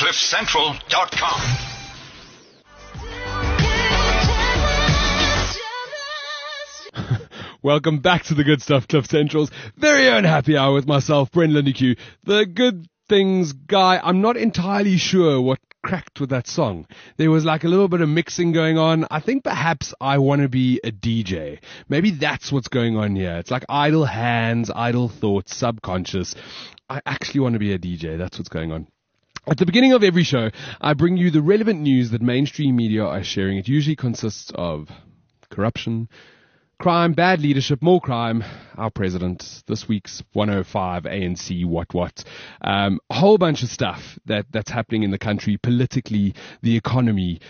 CliffCentral.com. Welcome back to the Good Stuff, Cliff Central's very own happy hour with myself, Brent Lindeque, the Good Things guy. I'm not entirely sure what cracked with that song. There was like a little bit of mixing going on. I think perhaps I want to be a DJ. Maybe that's what's going on here. It's like idle hands, idle thoughts, subconscious. I actually want to be a DJ. That's what's going on. At the beginning of every show, I bring you the relevant news that mainstream media are sharing. It usually consists of corruption, crime, bad leadership, more crime, our president, this week's 105 ANC, what. A whole bunch of stuff that's happening in the country, politically, the economy,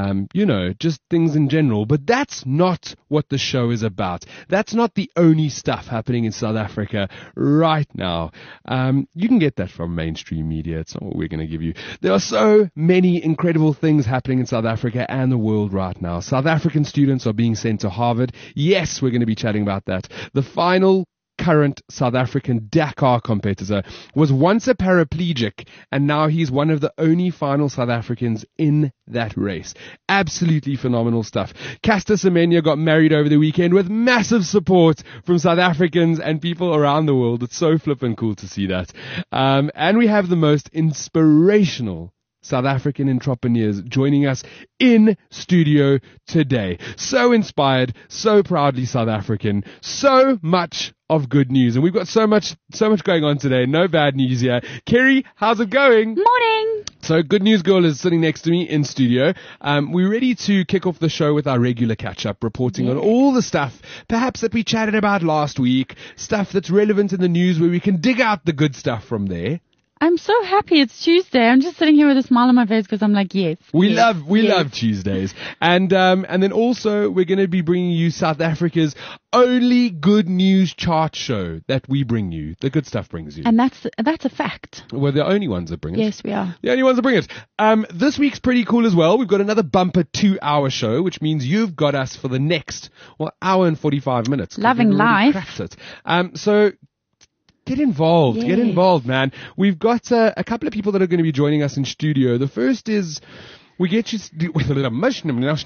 just things in general. But that's not what the show is about. That's not the only stuff happening in South Africa right now. You can get that from mainstream media. It's not what we're going to give you. There are so many incredible things happening in South Africa and the world right now. South African students are being sent to Harvard. Yes, we're going to be chatting about that. The final current South African Dakar competitor was once a paraplegic, and now he's one of the only final South Africans in that race. Absolutely phenomenal stuff. Caster Semenya got married over the weekend with massive support from South Africans and people around the world. It's so flippin' cool to see that. And we have the most inspirational South African entrepreneurs joining us in studio today. So inspired, so proudly South African, so much of good news. And we've got so much going on today. No bad news here. Kerry, how's it going? Morning. So Good News Girl is sitting next to me in studio. We're ready to kick off the show with our regular catch-up, reporting on all the stuff perhaps that we chatted about last week, stuff that's relevant in the news where we can dig out the good stuff from there. I'm so happy it's Tuesday. I'm just sitting here with a smile on my face because I'm like, yes. We love Tuesdays. And then also we're going to be bringing you South Africa's only good news chart show that we bring you. The good stuff brings you. And that's a fact. We're the only ones that bring it. Yes, we are. The only ones that bring it. This week's pretty cool as well. We've got another bumper 2-hour show, which means you've got us for the next, hour and 45 minutes. Loving life. Cracked it. So get involved, man. We've got a couple of people that are going to be joining us in studio. The first is we get you with a little reverse.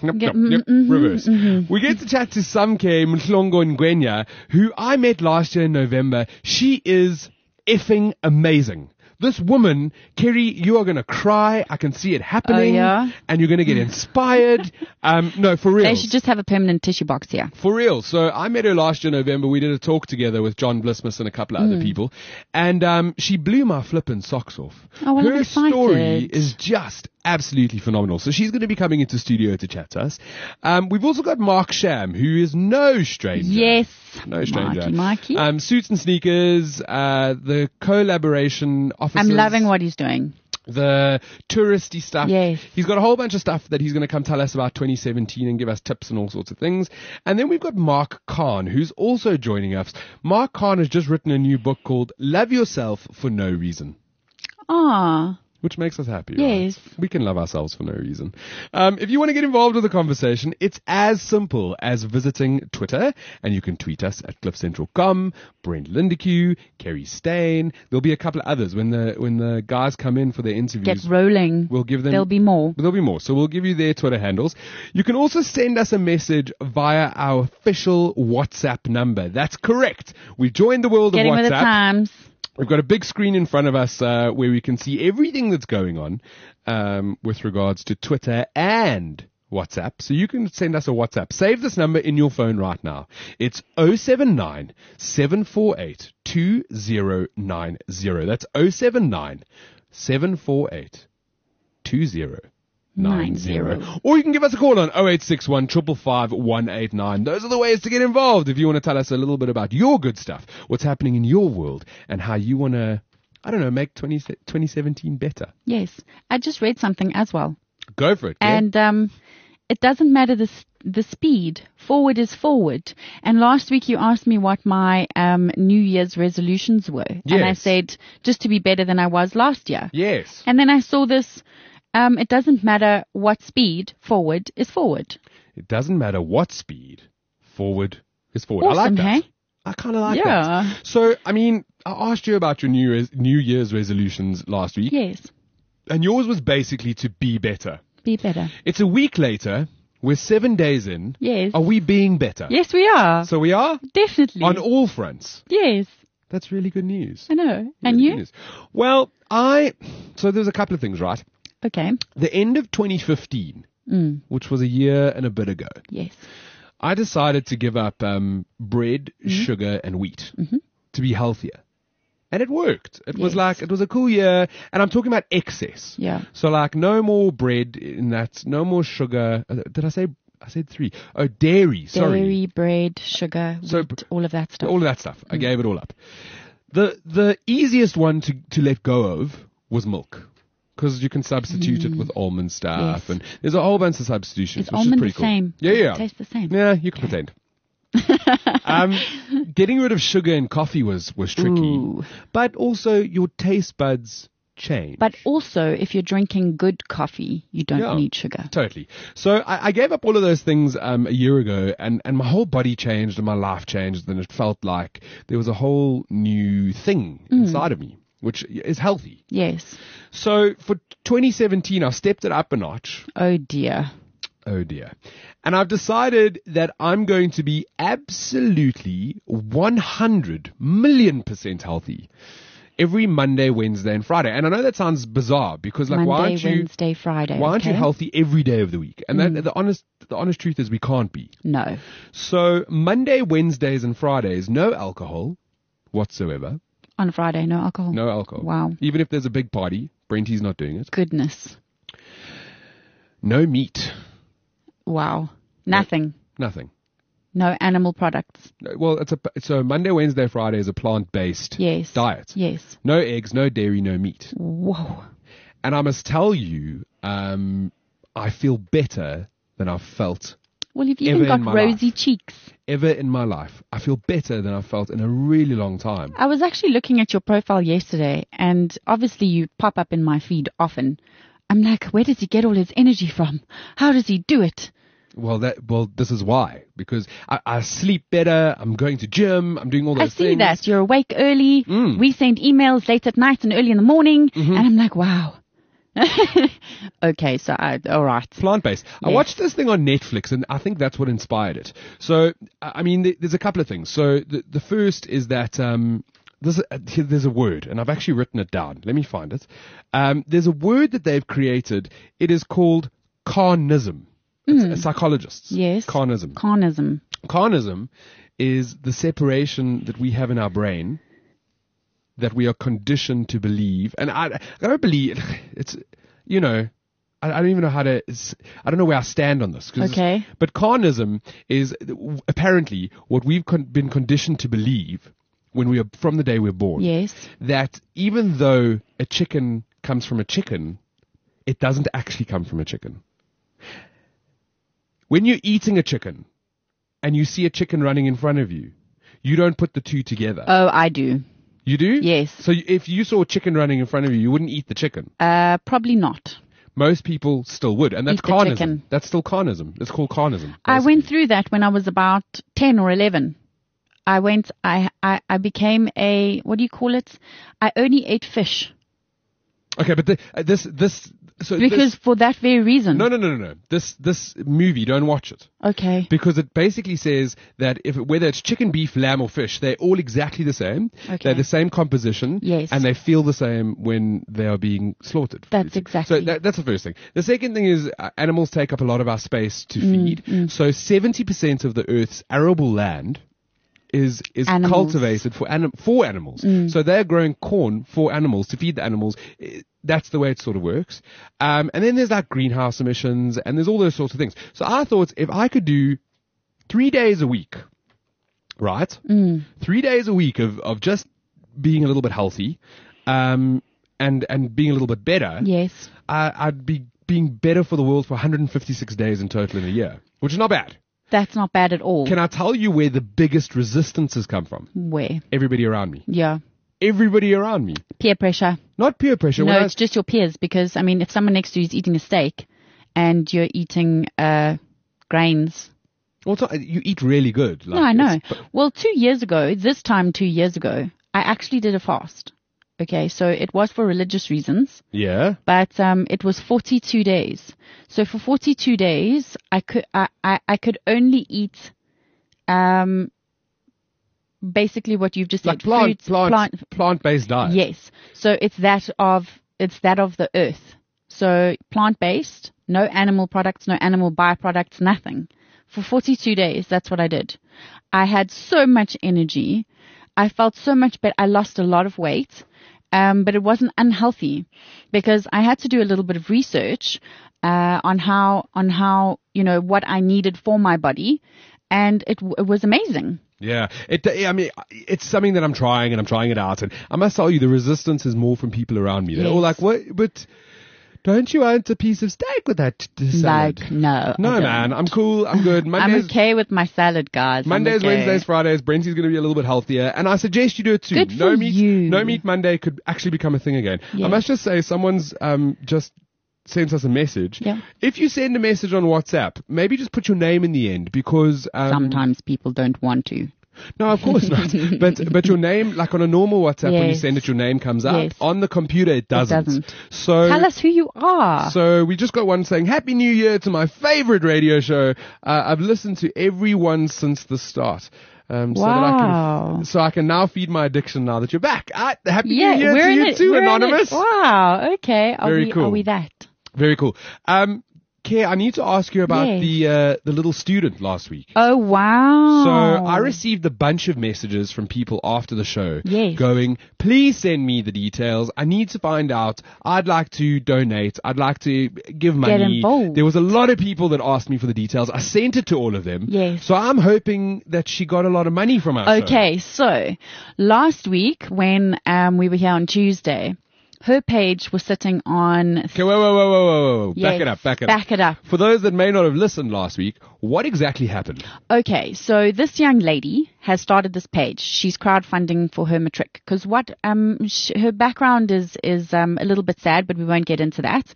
We get to chat to Samke Mhlongo Ngwenya, who I met last year in November. She is effing amazing. This woman, Kerry, you are going to cry. I can see it happening. Oh, yeah? And you're going to get inspired. No, for real. They should just have a permanent tissue box here. For real. So I met her last year in November. We did a talk together with John Blismus and a couple of other people. And she blew my flippin' socks off. Oh, well, her story is just absolutely phenomenal. So she's going to be coming into studio to chat to us. We've also got Mark Sham, who is no stranger. Yes. No stranger. Marky. Suits and Sneakers, the collaboration officers. I'm loving what he's doing. The touristy stuff. Yes. He's got a whole bunch of stuff that he's going to come tell us about 2017 and give us tips and all sorts of things. And then we've got Mark Khan, who's also joining us. Mark Khan has just written a new book called Love Yourself for No Reason. Ah. Which makes us happy. Yes. Right? We can love ourselves for no reason. If you want to get involved with the conversation, it's as simple as visiting Twitter, and you can tweet us at CliffCentral.com, Brent Lindeque, Kerry Stain. There'll be a couple of others when the guys come in for their interviews. Get rolling. We'll give them. There'll be more. So we'll give you their Twitter handles. You can also send us a message via our official WhatsApp number. That's correct. We joined the world of WhatsApp. Getting with the times. We've got a big screen in front of us where we can see everything that's going on with regards to Twitter and WhatsApp. So you can send us a WhatsApp. Save this number in your phone right now. It's 079 748 2090. That's 079 748 2090. Or you can give us a call on 0861 555 189. Those are the ways to get involved if you want to tell us a little bit about your good stuff, what's happening in your world, and how you want to, make 2017 better. Yes. I just read something as well. Go for it. And it doesn't matter the speed. Forward is forward. And last week you asked me what my New Year's resolutions were. Yes. And I said, just to be better than I was last year. Yes. And then I saw this. It doesn't matter what speed, forward is forward. It doesn't matter what speed, forward is forward. Awesome, I like that. Hey? I kind of like that. So, I asked you about your New Year's resolutions last week. Yes. And yours was basically to be better. Be better. It's a week later. We're 7 days in. Yes. Are we being better? Yes, we are. So we are? Definitely. On all fronts. Yes. That's really good news. I know. And Really you? good news. Well, so there's a couple of things, right? Okay. The end of 2015, which was a year and a bit ago, Yes. I decided to give up bread, sugar, and wheat to be healthier. And it worked. It was it was a cool year. And I'm talking about excess. Yeah. So like no more bread in that, no more sugar. Did I say, I said 3. Oh, dairy. Sorry. Dairy, bread, sugar, So- wheat, all of that stuff. All of that stuff. I gave it all up. The easiest one to let go of was milk. Because you can substitute it with almond stuff. Yes. And there's a whole bunch of substitutions, Is which is almond pretty the cool. same? Yeah, Does it yeah. taste the same? Yeah, you can pretend. Getting rid of sugar in coffee was tricky. Ooh. But also your taste buds change. But also, if you're drinking good coffee, you don't Yeah. need sugar. Totally. So I gave up all of those things a year ago, and my whole body changed and my life changed, and it felt like there was a whole new thing inside of me, which is healthy. Yes. So for 2017, I stepped it up a notch. Oh dear. Oh dear. And I've decided that I'm going to be absolutely 100 million% healthy every Monday, Wednesday, and Friday. And I know that sounds bizarre because, like, why Monday, aren't you Wednesday, Friday. why aren't you okay? healthy every day of the week? And that, the honest truth is we can't be. No. So Monday, Wednesdays, and Fridays, no alcohol whatsoever. On Friday, no alcohol. No alcohol. Wow. Even if there's a big party, Brenty's not doing it. Goodness. No meat. Wow. Nothing. Nothing. No animal products. Well, so Monday, Wednesday, Friday is a plant-based Yes. diet. Yes. No eggs, no dairy, no meat. Whoa. And I must tell you, I feel better than I've felt Well, you've Ever even in got my rosy life. cheeks. ever in my life. I feel better than I've felt in a really long time. I was actually looking at your profile yesterday, and obviously you pop up in my feed often. I'm like, where does he get all his energy from? How does he do it? Well, this is why. Because I sleep better, I'm going to gym, I'm doing all those I see things. that. You're awake early. We send emails late at night and early in the morning. And I'm like, wow. Okay, so all right. Plant-based. I Yes. watched this thing on Netflix, and I think that's what inspired it. So, I mean, there's a couple of things. So, the first is that there's a word, and I've actually written it down. Let me find it. There's a word that they've created. It is called carnism. It's psychologists. Yes. Carnism. Carnism. Carnism is the separation that we have in our brain that we are conditioned to believe. And I don't believe it's, I don't even know I don't know where I stand on this. Okay. But carnism is apparently what we've been conditioned to believe from the day we're born. Yes. That even though a chicken comes from a chicken, it doesn't actually come from a chicken. When you're eating a chicken and you see a chicken running in front of you, you don't put the two together. Oh, I do. You do? Yes. So if you saw a chicken running in front of you, you wouldn't eat the chicken. Probably not. Most people still would. And that's Eat the carnism. chicken. That's still carnism. It's called carnism. I basically. went through that when I was about 10 or 11. I became what do you call it? I only ate fish. Okay, but Because for that very reason. No. This movie, don't watch it. Okay. Because it basically says that whether it's chicken, beef, lamb, or fish, they're all exactly the same. Okay. They're the same composition. Yes. And they feel the same when they are being slaughtered. That's exactly. So that's the first thing. The second thing is animals take up a lot of our space to feed. So 70% of the Earth's arable land is Animals. cultivated for animals. So they're growing corn for animals to feed the animals. That's the way it sort of works. And then there's like greenhouse emissions and there's all those sorts of things. So I thought if I could do 3 days a week, right? 3 days a week of just being a little bit healthy, and being a little bit better. Yes. I'd be being better for the world for 156 days in total in a year, which is not bad. That's not bad at all. Can I tell you where the biggest resistances come from? Where? Everybody around me. Yeah. Everybody around me. Peer pressure. Not peer pressure. No, it's just your peers. Because, I mean, if someone next to you is eating a steak and you're eating grains. Also, you eat really good. No, I know. Well, 2 years ago, I actually did a fast. Okay, so it was for religious reasons, Yeah. but it was 42 days. So for 42 days, I could only eat basically what you've just Like said, plant-based diet. Yes. So it's that of the earth. So plant-based, no animal products, no animal byproducts, nothing. For 42 days, that's what I did. I had so much energy. I felt so much better. I lost a lot of weight. But it wasn't unhealthy because I had to do a little bit of research, on how, what I needed for my body. And it was amazing. Yeah, it's something that I'm trying, and I'm trying it out. And I must tell you, the resistance is more from people around me. They're all like, "What? But don't you want a piece of steak with that salad?" Like, no, man, I'm cool. I'm good. I'm okay with my salad, guys. Mondays, Wednesdays, Fridays. Brenty's going to be a little bit healthier, and I suggest you do it too. Good for you. No meat Monday could actually become a thing again. Yes. I must just say, someone's just sent us a message. Yeah. If you send a message on WhatsApp, maybe just put your name in the end, because sometimes people don't want to. No, of course not. But your name, like on a normal WhatsApp, when you send it, your name comes up. Yes. On the computer, it doesn't. So tell us who you are. So we just got one saying, "Happy New Year to my favorite radio show. I've listened to every one since the start." Wow. So I can now feed my addiction now that you're back. Happy New Year to you too, Anonymous. Wow. Okay. Cool. Are we that? Very cool. Kay, I need to ask you about the little student last week. Oh, wow. So I received a bunch of messages from people after the show going, "Please send me the details. I need to find out. I'd like to donate. I'd like to give money." Get involved. There was a lot of people that asked me for the details. I sent it to all of them. Yes. So I'm hoping that she got a lot of money from us. Okay, so last week when we were here on Tuesday, her page was sitting on... Okay, whoa. Yes, Back it up. Back it up. For those that may not have listened last week, what exactly happened? Okay, so this young lady has started this page. She's crowdfunding for her matric because her background is a little bit sad, but we won't get into that.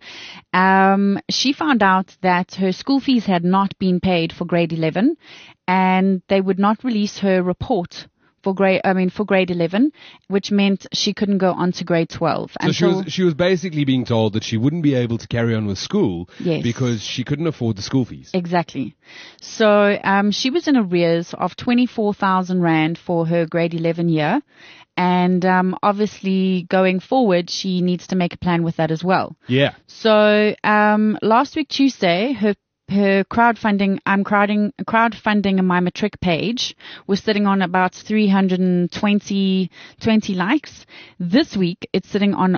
She found out that her school fees had not been paid for grade 11, and they would not release her report for grade 11, which meant she couldn't go on to grade 12. So she was basically being told that she wouldn't be able to carry on with school because she couldn't afford the school fees. Exactly. So she was in arrears of 24,000 Rand for her grade 11 year. And obviously going forward, she needs to make a plan with that as well. Yeah. So last week, Tuesday, her crowdfunding in my matric page was sitting on about 320 likes. This week, it's sitting on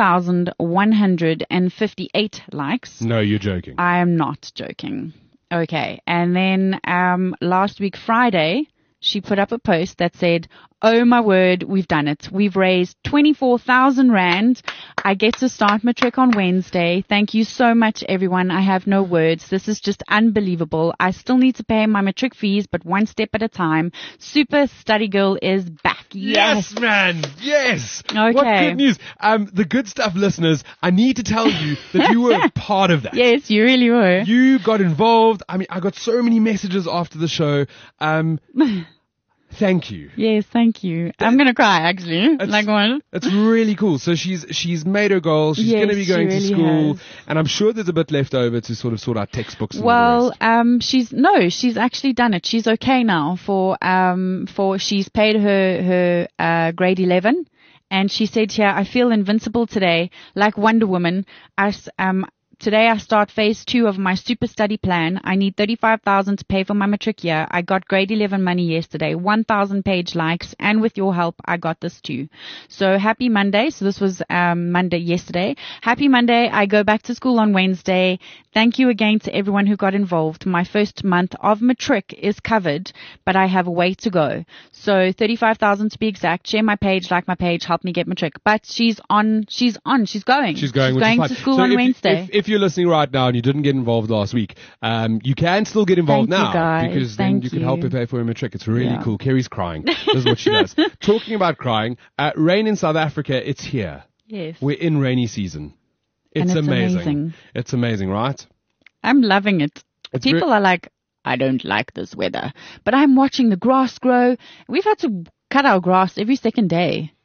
1,158 likes. No, you're joking. I am not joking. Okay. And then last week, Friday, she put up a post that said, "Oh my word, we've done it. We've raised 24,000 Rand. I get to start matric on Wednesday. Thank you so much, everyone. I have no words. This is just unbelievable. I still need to pay my matric fees, but one step at a time. Super Study Girl is back." Yes, man. Yes. Okay. What good news. The Good Stuff listeners, I need to tell you that you were a part of that. Yes, you really were. You got involved. I mean, I got so many messages after the show. Thank you. Yes, thank you. I'm going to cry, actually. It's really cool. So she's made her goal. She's going to be going to school. And I'm sure there's a bit left over to sort of sort out textbooks and all the rest. She's actually done it. She's okay now for she's paid her grade 11. And she said here, "I feel invincible today, like Wonder Woman. Today I start phase 2 of my super study plan. I need 35,000 to pay for my matric year. I got grade 11 money yesterday, 1,000 page likes, and with your help, I got this too." So happy Monday. So this was Monday yesterday. Happy Monday. I go back to school on Wednesday. Thank you again to everyone who got involved. My first month of matric is covered, but I have a way to go. So 35,000 to be exact. Share my page, like my page, help me get matric. But she's going. She's going to school on Wednesday. If you're listening right now and you didn't get involved last week, you can still get involved now, because then you can help her pay for her matric. It's really cool. Kerry's crying. This is what she does. Talking about crying, rain in South Africa, it's here. Yes. We're in rainy season. It's amazing. It's amazing, right? I'm loving it. People are like, "I don't like this weather," but I'm watching the grass grow. We've had to cut our grass every second day.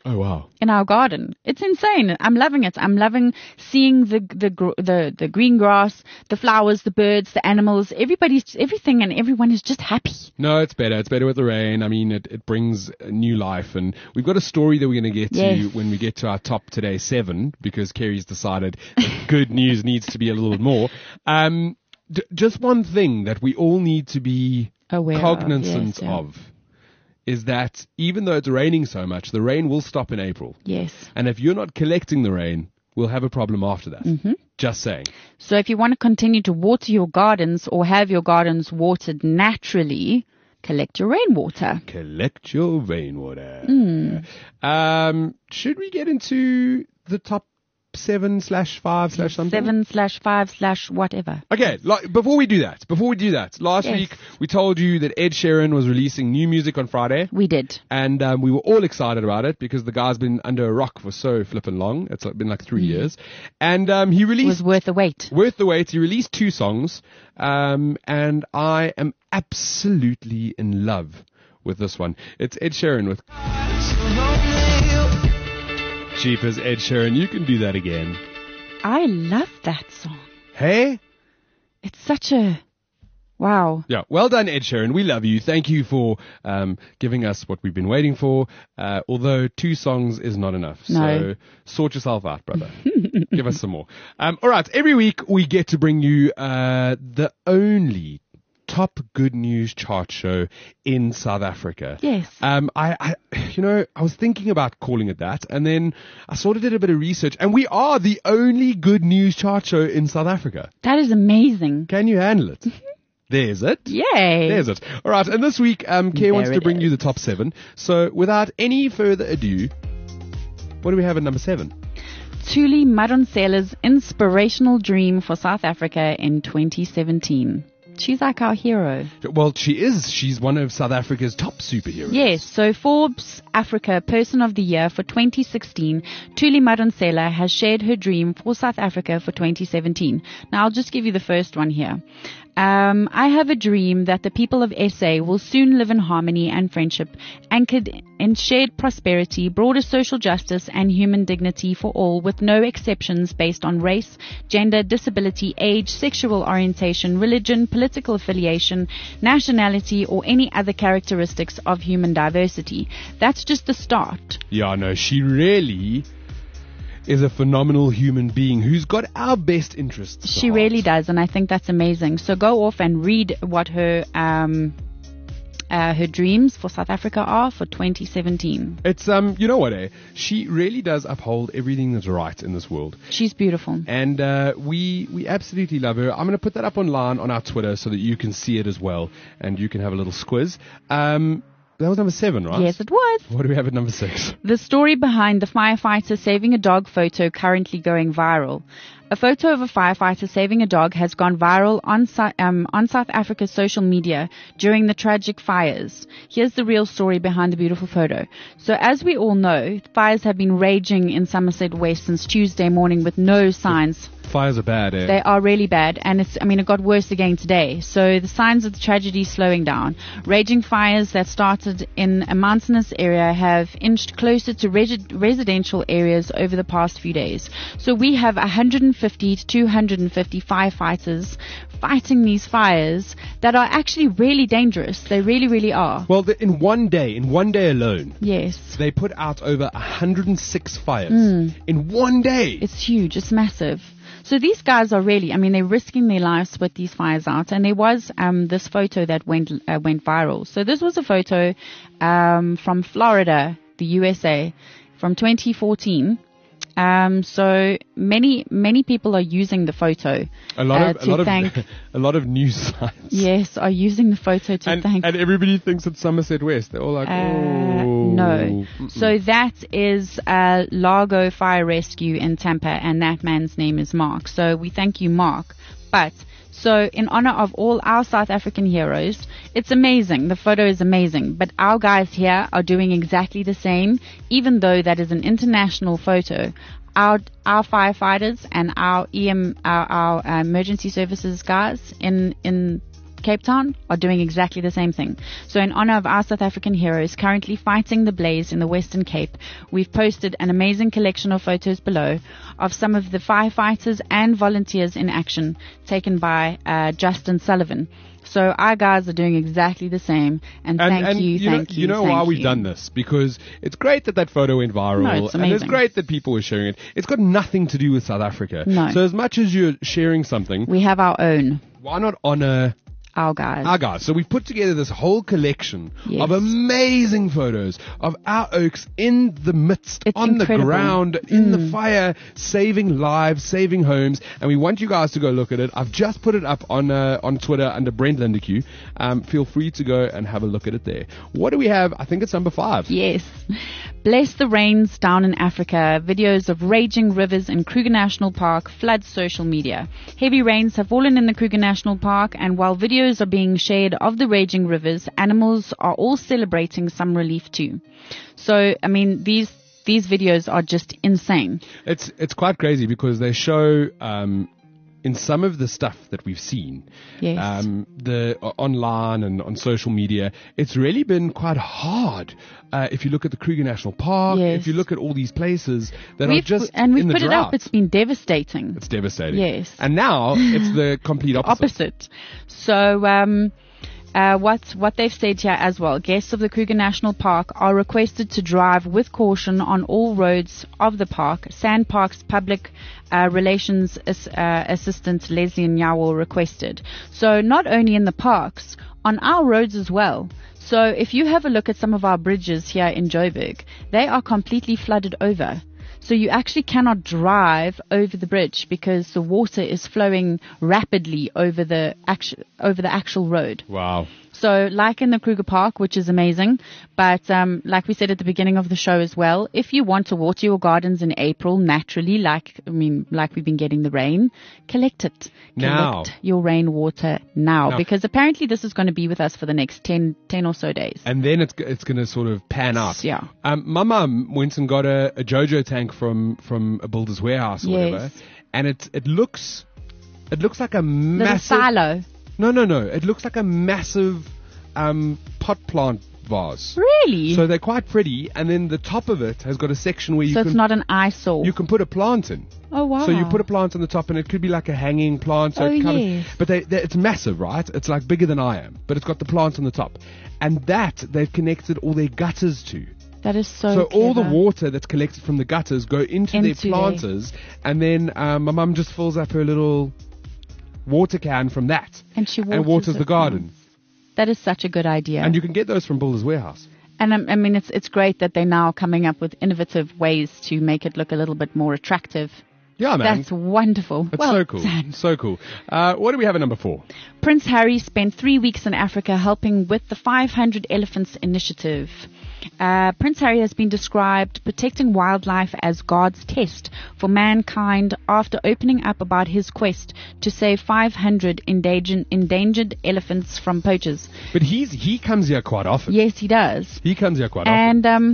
Oh, wow. in our garden. It's insane. I'm loving it. I'm loving seeing the green grass, the flowers, the birds, the animals. Everything and everyone is just happy. No, it's better. It's better with the rain. I mean, it brings new life. And we've got a story that we're going to get to when we get to our top today 7, because Kerry's decided that good news needs to be a little bit more. Just one thing that we all need to be cognizant of is that even though it's raining so much, the rain will stop in April. Yes. And if you're not collecting the rain, we'll have a problem after that. Mm-hmm. Just saying. So if you want to continue to water your gardens or have your gardens watered naturally, collect your rainwater. Collect your rainwater. Should we get into the top 7/5/something? 7/5/whatever. Okay, before we do that, last week we told you that Ed Sheeran was releasing new music on Friday. We did. And we were all excited about it because the guy's been under a rock for so flippin' long. It's been like 3 years. And he released... It was worth the wait. Worth the wait. He released 2 songs. And I am absolutely in love with this one. It's Ed Sheeran with... Jeepers, Ed Sheeran, you can do that again. I love that song. Hey? It's such a... Wow. Yeah, well done, Ed Sheeran. We love you. Thank you for giving us what we've been waiting for. Although 2 songs is not enough. No. So sort yourself out, brother. Give us some more. All right, every week we get to bring you the only top good news chart show in South Africa. Yes. I was thinking about calling it that, and then I sort of did a bit of research, and we are the only good news chart show in South Africa. That is amazing. Can you handle it? There's it. Yay. There's it. All right, and this week, Kay wants to bring you the top 7. So without any further ado, what do we have at number 7? Thuli Madonsela's inspirational dream for South Africa in 2017. She's like our hero. Well, she is. She's one of South Africa's top superheroes. Yes. So Forbes Africa Person of the Year for 2016, Thuli Madonsela has shared her dream for South Africa for 2017. Now, I'll just give you the first one here. I have a dream that the people of SA will soon live in harmony and friendship, anchored in shared prosperity, broader social justice, and human dignity for all, with no exceptions based on race, gender, disability, age, sexual orientation, religion, political affiliation, nationality, or any other characteristics of human diversity. That's just the start. Yeah, no, she really is a phenomenal human being who's got our best interests. She really does, and I think that's amazing. So go off and read what her dreams for South Africa are for 2017. It's you know what, she really does uphold everything that's right in this world. She's beautiful, and we absolutely love her. I'm going to put that up online on our Twitter so that you can see it as well, and you can have a little squiz. That was number 7, right? Yes, it was. What do we have at number 6? The story behind the firefighter saving a dog photo currently going viral. A photo of a firefighter saving a dog has gone viral on South Africa's social media during the tragic fires. Here's the real story behind the beautiful photo. So as we all know, fires have been raging in Somerset West since Tuesday morning with no signs. Fires are bad, eh? They are really bad, and it got worse again today. So the signs of the tragedy slowing down. Raging fires that started in a mountainous area have inched closer to residential areas over the past few days. So we have 150 to 250 firefighters fighting these fires that are actually really dangerous. They really, really are. Well, in one day alone, yes, they put out over 106 fires in one day. It's huge. It's massive. So these guys are really, they're risking their lives with these fires out. And there was this photo that went viral. So this was a photo from Florida, the USA, from 2014. So many people are using the photo. A lot of news sites. Yes, are using the photo to thank. And everybody thinks it's Somerset West. They're all like, oh. No. So that is Largo Fire Rescue in Tampa, and that man's name is Mark. So we thank you, Mark. But so in honor of all our South African heroes, it's amazing. The photo is amazing. But our guys here are doing exactly the same, even though that is an international photo. Our firefighters and our emergency services guys in Cape Town are doing exactly the same thing. So in honor of our South African heroes currently fighting the blaze in the Western Cape, we've posted an amazing collection of photos below of some of the firefighters and volunteers in action taken by Justin Sullivan. So our guys are doing exactly the same, and thank you. You know why we've done this? Because it's great that photo went viral, No, it's and it's amazing. great that people were sharing it. It's got nothing to do with South Africa. No. So as much as you're sharing something, We have our own, why not honor our guys. our guys? So we've put together this whole collection Yes. of amazing photos of our Oaks in the midst, It's on incredible. the ground, in the fire, saving lives, saving homes, and we want you guys to go look at it. I've just put it up on Twitter under Brent Lindeque. Feel free to go and have a look at it there. What do we have? I think it's number 5. Yes. Bless the rains down in Africa. Videos of raging rivers in Kruger National Park flood social media. Heavy rains have fallen in the Kruger National Park, and while videos are being shared of the raging rivers, animals are all celebrating some relief too. So, I mean, these videos are just insane. It's quite crazy because they show in some of the stuff that we've seen, Yes. the online and on social media, it's really been quite hard. If you look at the Kruger National Park, Yes. if you look at all these places that are We've just and we've in the put it drought, up. It's been devastating. it's devastating. Yes. And now it's the complete opposite. So, what they've said here as well, guests of the Kruger National Park are requested to drive with caution on all roads of the park. SANParks Public Relations Assistant Leslie Nyawo requested. So not only in the parks, on our roads as well. So if you have a look at some of our bridges here in Joburg, they are completely flooded over. So you actually cannot drive over the bridge because the water is flowing rapidly over the actual road. Wow. So like in the Kruger Park, which is amazing, but like we said at the beginning of the show as well, if you want to water your gardens in April naturally, like we've been getting the rain, collect it. Now. Collect your rainwater now, because apparently this is going to be with us for the next 10 or so days. And then it's going to sort of pan out. Yeah. My mum went and got a JoJo tank from a builder's warehouse or Yes. whatever, and it looks like a Little massive silo. No. It looks like a massive pot plant vase. Really? So they're quite pretty, and then the top of it has got a section where So it's not an eyesore. you can put a plant in. Oh, wow. So you put a plant on the top, and it could be like a hanging plant. So Oh, it yes. but it's massive, right? It's like bigger than I am, but it's got the plant on the top, and that they've connected all their gutters to. That is so So all the clever. water that's collected from the gutters go into their Into there. planters, and then my mum just fills up her little water can from that And she and waters it the garden. That is such a good idea. And you can get those from Builder's Warehouse. And I mean, it's great that they're now coming up with innovative ways to make it look a little bit more attractive. Yeah, man. That's wonderful. That's Well so cool. done. So cool. What do we have at number 4? Prince Harry spent 3 weeks in Africa helping with the 500 Elephants Initiative. Prince Harry has been described protecting wildlife as God's test for mankind after opening up about his quest to save 500 endangered elephants from poachers. But he comes here quite often. Yes, he does. He comes here quite often. And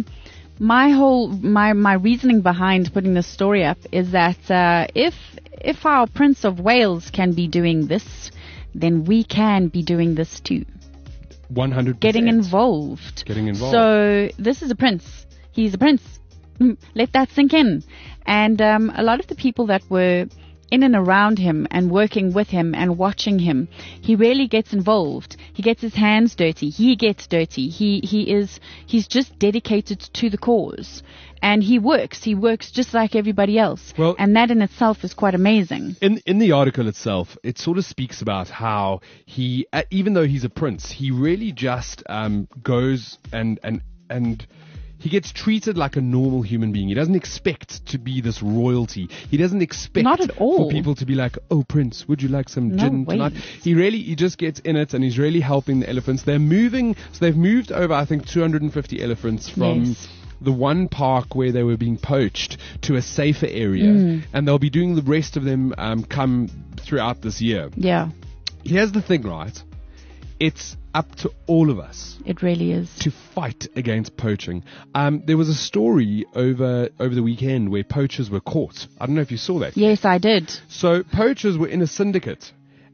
my reasoning behind putting this story up is that if our Prince of Wales can be doing this, then we can be doing this too. 100%. Getting involved. So this is a prince. He's a prince. Let that sink in. And a lot of the people that were in and around him and working with him and watching him, he really gets involved. He gets his hands dirty. He gets dirty. He's just dedicated to the cause. And he works just like everybody else. Well, and that in itself is quite amazing. In the article itself, it sort of speaks about how he, even though he's a prince, he really just goes and he gets treated like a normal human being. He doesn't expect to be this royalty. He doesn't expect Not at all. for people to be like, "Oh, Prince, would you like some gin tonight?" He just gets in it, and he's really helping the elephants. They've moved over, I think, 250 elephants from Yes. the one park where they were being poached to a safer area, and they'll be doing the rest of them come throughout this year. Yeah, Here's the thing, right? It's up to all of us it really is. to fight against poaching. There was a story over the weekend where poachers were caught. I don't know if you saw that. Yes, I did. So poachers were in a syndicate,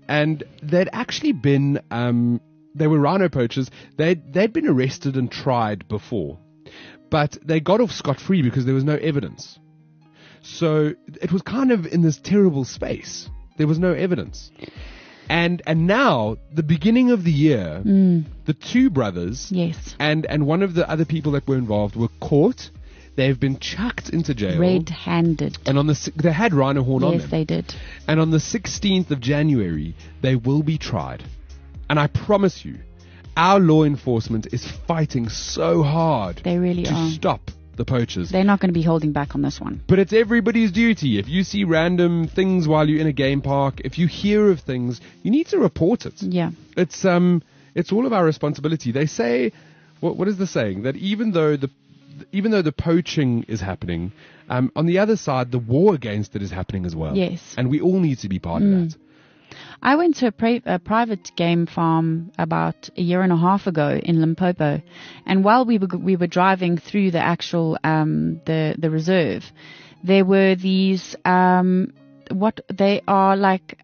and they'd actually been, they were rhino poachers. They'd been arrested and tried before, but they got off scot-free because there was no evidence. So it was kind of in this terrible space. There was no evidence. And now, the beginning of the year, the two brothers Yes. and one of the other people that were involved were caught. They've been chucked into jail. Red-handed. And they had rhino horn on them. Yes, they did. And on the 16th of January, they will be tried. And I promise you, our law enforcement is fighting so hard They really to are. stop the poachers. They're not going to be holding back on this one. But it's everybody's duty. If you see random things while you're in a game park, if you hear of things, you need to report it. Yeah. It's all of our responsibility. They say, what is the saying? That even though the poaching is happening, on the other side, the war against it is happening as well. Yes. And we all need to be part of that. I went to a private game farm about a year and a half ago in Limpopo, and while we were driving through the actual the reserve, there were these what they are like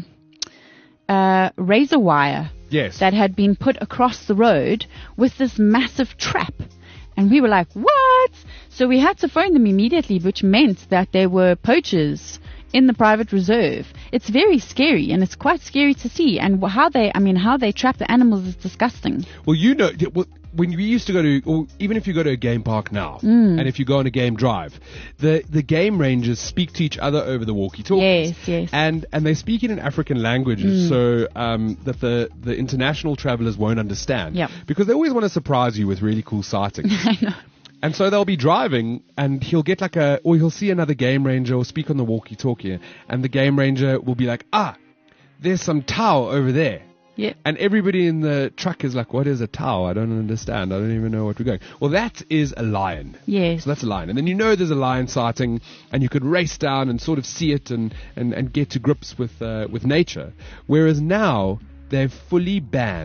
razor wire Yes. that had been put across the road with this massive trap. And we were like, what? So we had to phone them immediately, which meant that there were poachers in the private reserve. It's very scary, and it's quite scary to see. And how they trap the animals is disgusting. Well, when we used to go to, or even if you go to a game park now, and if you go on a game drive, the game rangers speak to each other over the walkie-talkies. Yes. And they speak in African languages, so that the international travelers won't understand. Yep. Because they always want to surprise you with really cool sightings. I know. And so they'll be driving, and he'll get or he'll see another game ranger or speak on the walkie-talkie, and the game ranger will be like, there's some tau over there. Yeah. And everybody in the truck is like, what is a tau? I don't understand. I don't even know what we're going. Well, that is a lion. Yes. So that's a lion. And then there's a lion sighting, and you could race down and sort of see it and get to grips with nature. Whereas now, they've fully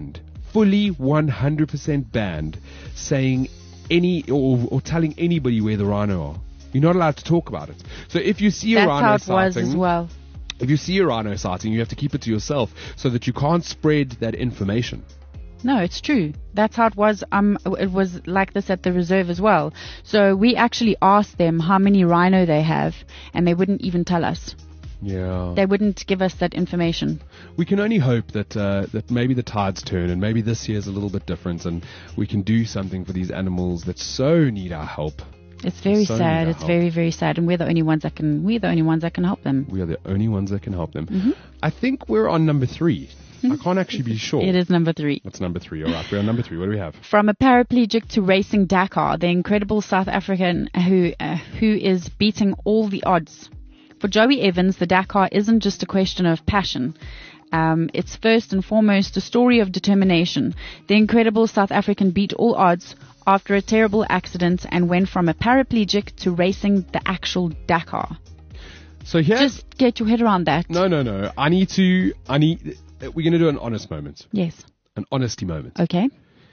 100% banned saying or telling anybody where the rhino are. You're not allowed to talk about it. So if you see a rhino That's how it was sighting, as well. if you see a rhino sighting, you have to keep it to yourself so that you can't spread that information. No, it's true. That's how it was. It was like this at the reserve as well. So we actually asked them how many rhino they have, and they wouldn't even tell us. Yeah. They wouldn't give us that information. We can only hope that maybe the tides turn, and maybe this year's a little bit different, and we can do something for these animals that so need our help. It's very So sad. need our It's help. very, very sad, and we're the only ones that can help them. We are the only ones that can help them. I think we're on number 3. I can't actually be sure. It is number 3. That's number 3. All right, we're on number 3. What do we have? From a paraplegic to racing Dakar, the incredible South African who is beating all the odds. For Joey Evans, the Dakar isn't just a question of passion. It's first and foremost a story of determination. The incredible South African beat all odds after a terrible accident and went from a paraplegic to racing the actual Dakar. So here, Just get your head around that. no. We're going to do an honest moment. Yes. An honesty moment. Okay.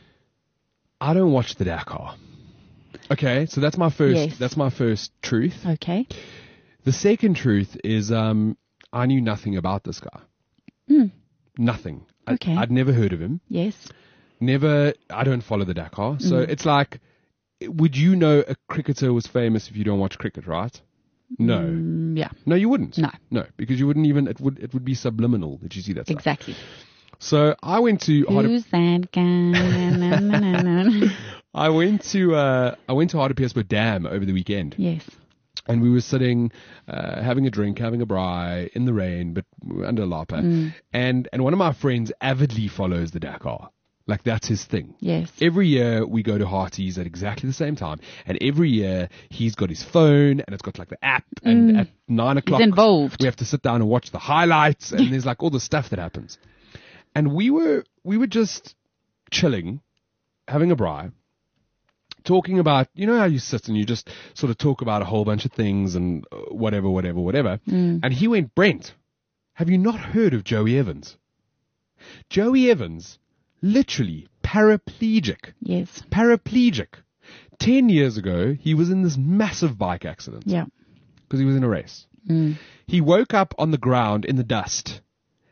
I don't watch the Dakar. Okay, so that's my first. Yes. That's my first truth. Okay. The second truth is I knew nothing about this guy. Nothing. Okay. I'd never heard of him. Yes. I don't follow the Dakar. So it's like, would you know a cricketer was famous if you don't watch cricket, right? No. Yeah. No, you wouldn't. No. No, because you wouldn't even, it would be subliminal that you see that stuff. Exactly. So I went to Who's that guy? Na, na, na, na. I went to Hartbeespoort Dam over the weekend. Yes. And we were sitting, having a drink, having a braai in the rain, but we were under a lapa. And one of my friends avidly follows the Dakar. Like, that's his thing. Yes. Every year we go to Hearties at exactly the same time. And every year he's got his phone and it's got like the app. And at 9 o'clock, He's involved. we have to sit down and watch the highlights. And there's like all the stuff that happens. And we were just chilling, having a braai, talking about, you know how you sit and you just sort of talk about a whole bunch of things and whatever. And he went, Brent, have you not heard of Joey Evans? Joey Evans, literally paraplegic. Yes. Paraplegic. 10 years ago, he was in this massive bike accident. Yeah. Because he was in a race. He woke up on the ground in the dust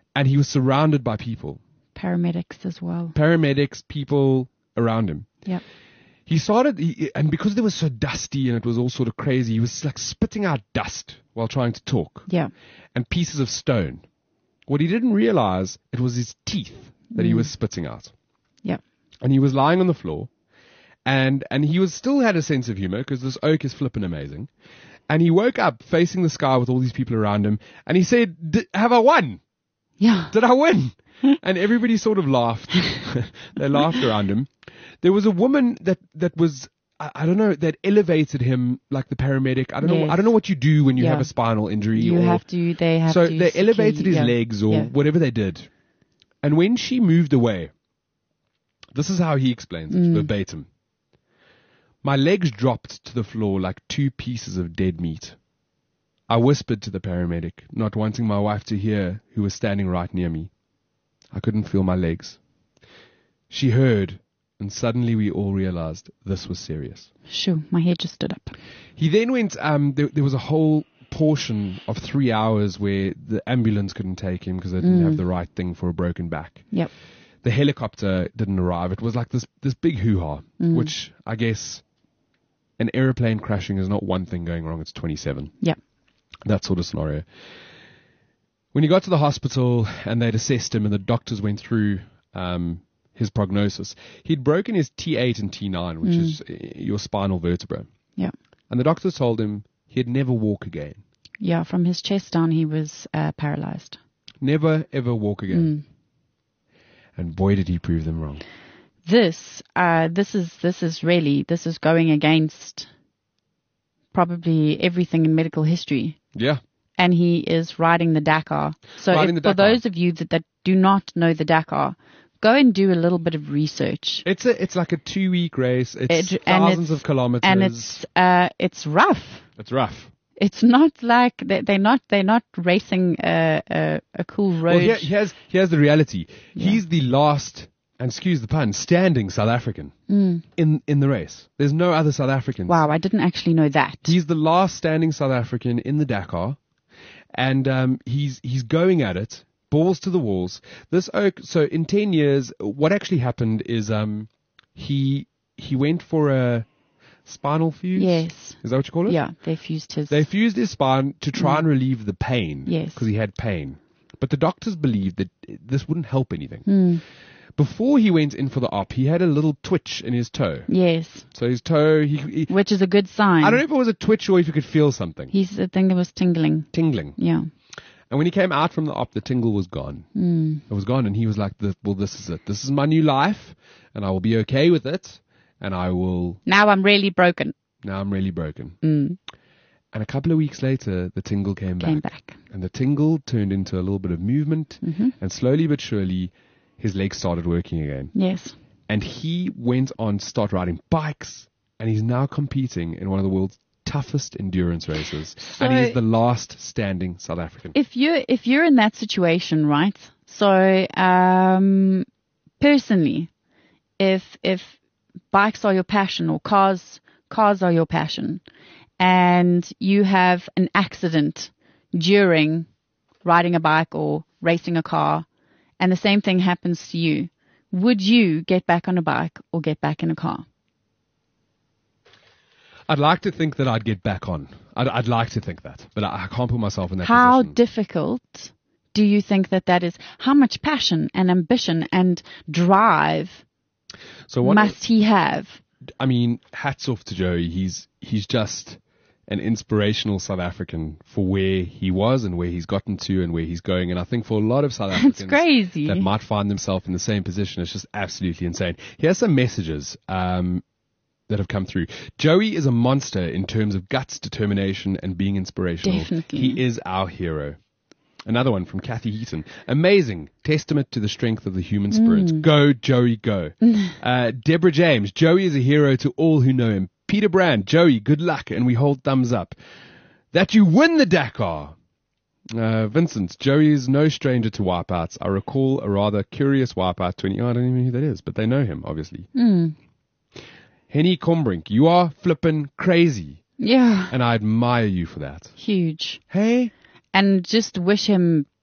And he was surrounded by people. Paramedics as well. Paramedics, people around him. Yep. He started, and because it was so dusty and it was all sort of crazy, he was like spitting out dust while trying to talk. Yeah. And pieces of stone. What he didn't realize, it was his teeth that he was spitting out. Yep. And he was lying on the floor, and he was still had a sense of humor because this oak is flippin' amazing. And he woke up facing the sky with all these people around him, and he said, "Have I won? Yeah. Did I win?" And everybody sort of laughed. They laughed around him. There was a woman that was, I don't know, that elevated him like the paramedic. I don't know what you do when you have a spinal injury. They have to. So they elevated his legs or whatever they did. And when she moved away, this is how he explains it verbatim. My legs dropped to the floor like 2 pieces of dead meat. I whispered to the paramedic, not wanting my wife to hear, who was standing right near me. I couldn't feel my legs. She heard, and suddenly we all realized this was serious. Sure, my hair just stood up. He then went, there was a whole portion of 3 hours where the ambulance couldn't take him because they didn't have the right thing for a broken back. Yep. The helicopter didn't arrive. It was like this big hoo-ha, which I guess an airplane crashing is not one thing going wrong, it's 27. Yep. That sort of scenario. When he got to the hospital and they'd assessed him and the doctors went through his prognosis, he'd broken his T8 and T9, which is your spinal vertebra. Yeah. And the doctors told him he'd never walk again. Yeah, from his chest down, he was paralyzed. Never, ever walk again. And boy, did he prove them wrong. This is going against probably everything in medical history. Yeah. And he is riding the Dakar. So for those of you that do not know the Dakar, go and do a little bit of research. It's like a 2-week race. It's thousands of kilometers. And it's rough. It's rough. It's not like they're not racing a cool road. Well, here's the reality. Yeah. He's the last, and excuse the pun, standing South African in the race. There's no other South Africans. Wow, I didn't actually know that. He's the last standing South African in the Dakar, and he's going at it, balls to the walls. This oak. So in 10 years, what actually happened is he went for a spinal fuse? Yes. Is that what you call it? Yeah, they fused his spine to try and relieve the pain. Yes. Because he had pain. But the doctors believed that this wouldn't help anything. Before he went in for the op, he had a little twitch in his toe. Yes. So his toe, which is a good sign. I don't know if it was a twitch or if he could feel something. I think it was tingling. Tingling. Yeah. And when he came out from the op, the tingle was gone. It was gone, and he was like, well, this is it. This is my new life, and I will be okay with it. And I will... Now I'm really broken. And a couple of weeks later, the tingle came back. And the tingle turned into a little bit of movement. And slowly but surely, his legs started working again. Yes. And he went on to start riding bikes. And he's now competing in one of the world's toughest endurance races. So and he is the last standing South African. If you're in that situation, right? So, personally, if bikes are your passion or cars are your passion, and you have an accident during riding a bike or racing a car, and the same thing happens to you, would you get back on a bike or get back in a car? I'd like to think that I'd get back on. I'd like to think that, but I can't put myself in that position. How difficult do you think that is? How much passion and ambition and drive must he have? I mean, hats off to Joey. He's just an inspirational South African for where he was and where he's gotten to and where he's going. And I think for a lot of South Africans that might find themselves in the same position, it's just absolutely insane. Here's some messages that have come through. Joey is a monster in terms of guts, determination, and being inspirational. Definitely. He is our hero. Another one from Kathy Heaton. Amazing. Testament to the strength of the human spirit. Go, Joey, go. Deborah James. Joey is a hero to all who know him. Peter Brand. Joey, good luck, and we hold thumbs up. That you win the Dakar. Vincent. Joey is no stranger to wipeouts. I recall a rather curious wipeout 20. I don't even know who that is, but they know him, obviously. Henny Combrink. You are flippin' crazy. Yeah. And I admire you for that. Huge. Hey? And just wish him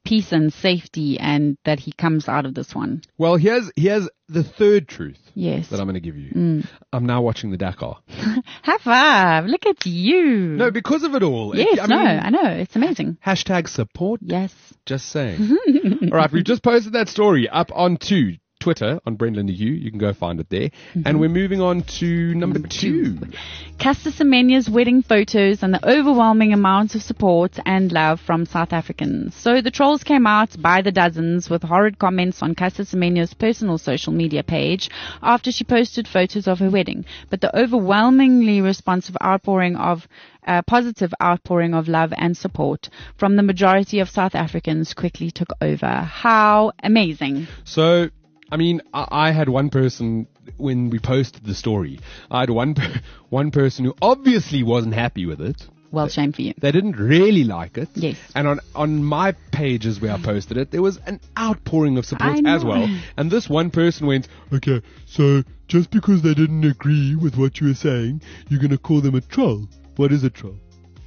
peace and safety, and that he comes out of this one. Well, here's the third truth Yes. that I'm going to give you. I'm now watching the Dakar. High five. Look at you. No, because of it all. Yes, I mean, I know. It's amazing. Hashtag support. Yes. Just saying. All right, we've just posted that story up onto Twitter on Brenda Lindy Hugh. You can go find it there. And we're moving on to number two. Caster Semenya's wedding photos and the overwhelming amounts of support and love from South Africans. So the trolls came out by the dozens with horrid comments on Caster Semenya's personal social media page after she posted photos of her wedding. But the overwhelmingly responsive outpouring of positive outpouring of love and support from the majority of South Africans quickly took over. How amazing. So, I mean, I had one person when we posted the story. I had one person who obviously wasn't happy with it. Well, shame for you. They didn't really like it. Yes. And on my pages where I posted it, there was an outpouring of support as well. And this one person went, okay, so just because they didn't agree with what you were saying, you're going to call them a troll. What is a troll?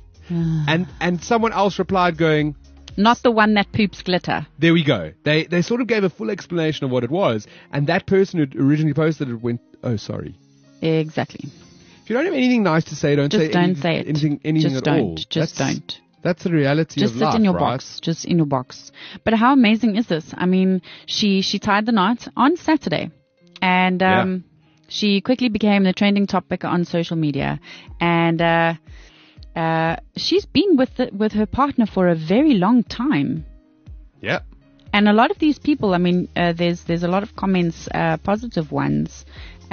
and someone else replied going, not the one that poops glitter. There we go. They sort of gave a full explanation of what it was, and that person who originally posted it went, oh, sorry. Exactly. If you don't have anything nice to say, don't say it. Anything just at don't. all. Just don't. That's the reality just of life, sit in your right? box. Just in your box. But how amazing is this? I mean, she tied the knot on Saturday, and she quickly became the trending topic on social media, and she's been with her partner for a very long time. Yeah. And a lot of these people, I mean, there's a lot of comments, positive ones,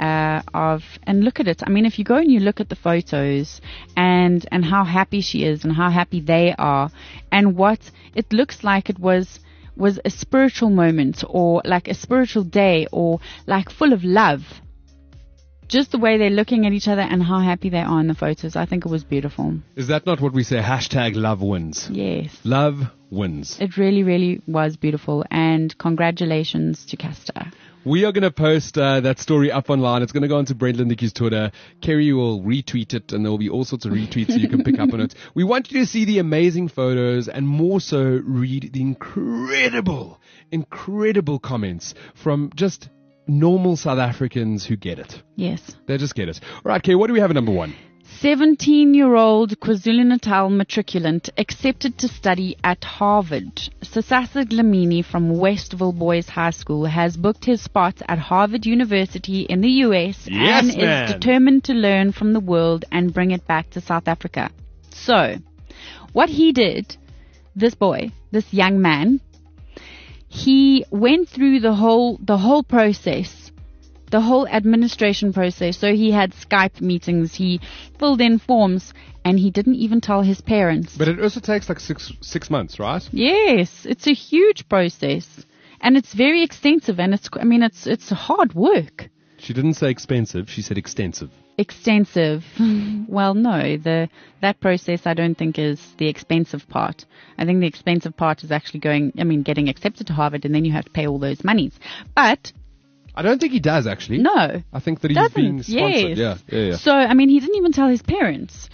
and look at it. I mean, if you go and you look at the photos and how happy she is and how happy they are and what it looks like it was a spiritual moment or like a spiritual day or like full of love. Just the way they're looking at each other and how happy they are in the photos. I think it was beautiful. Is that not what we say? Hashtag love wins. Yes. Love wins. It really, really was beautiful. And congratulations to Caster. We are going to post that story up online. It's going to go onto Brenda Lindy Hugh's Twitter. Kerry will retweet it, and there will be all sorts of retweets so you can pick up on it. We want you to see the amazing photos and more so read the incredible comments from just normal South Africans who get it. Yes. They just get it. All right, Kay, what do we have at number one? 17-year-old KwaZulu-Natal matriculant accepted to study at Harvard. Sasasa Dlamini from Westville Boys High School has booked his spot at Harvard University in the US and is determined to learn from the world and bring it back to South Africa. So, what he did, this young man, he went through the whole process, the whole administration process. So he had Skype meetings, he filled in forms, and he didn't even tell his parents. But it also takes like six months, right? Yes, it's a huge process, and it's very extensive, and it's hard work. She didn't say expensive, she said extensive. Extensive. Well, no, that process I don't think is the expensive part. I think the expensive part is actually getting accepted to Harvard, and then you have to pay all those monies. But I don't think he does, actually. No. I think that he's being sponsored. Yes. Yeah. So, he didn't even tell his parents.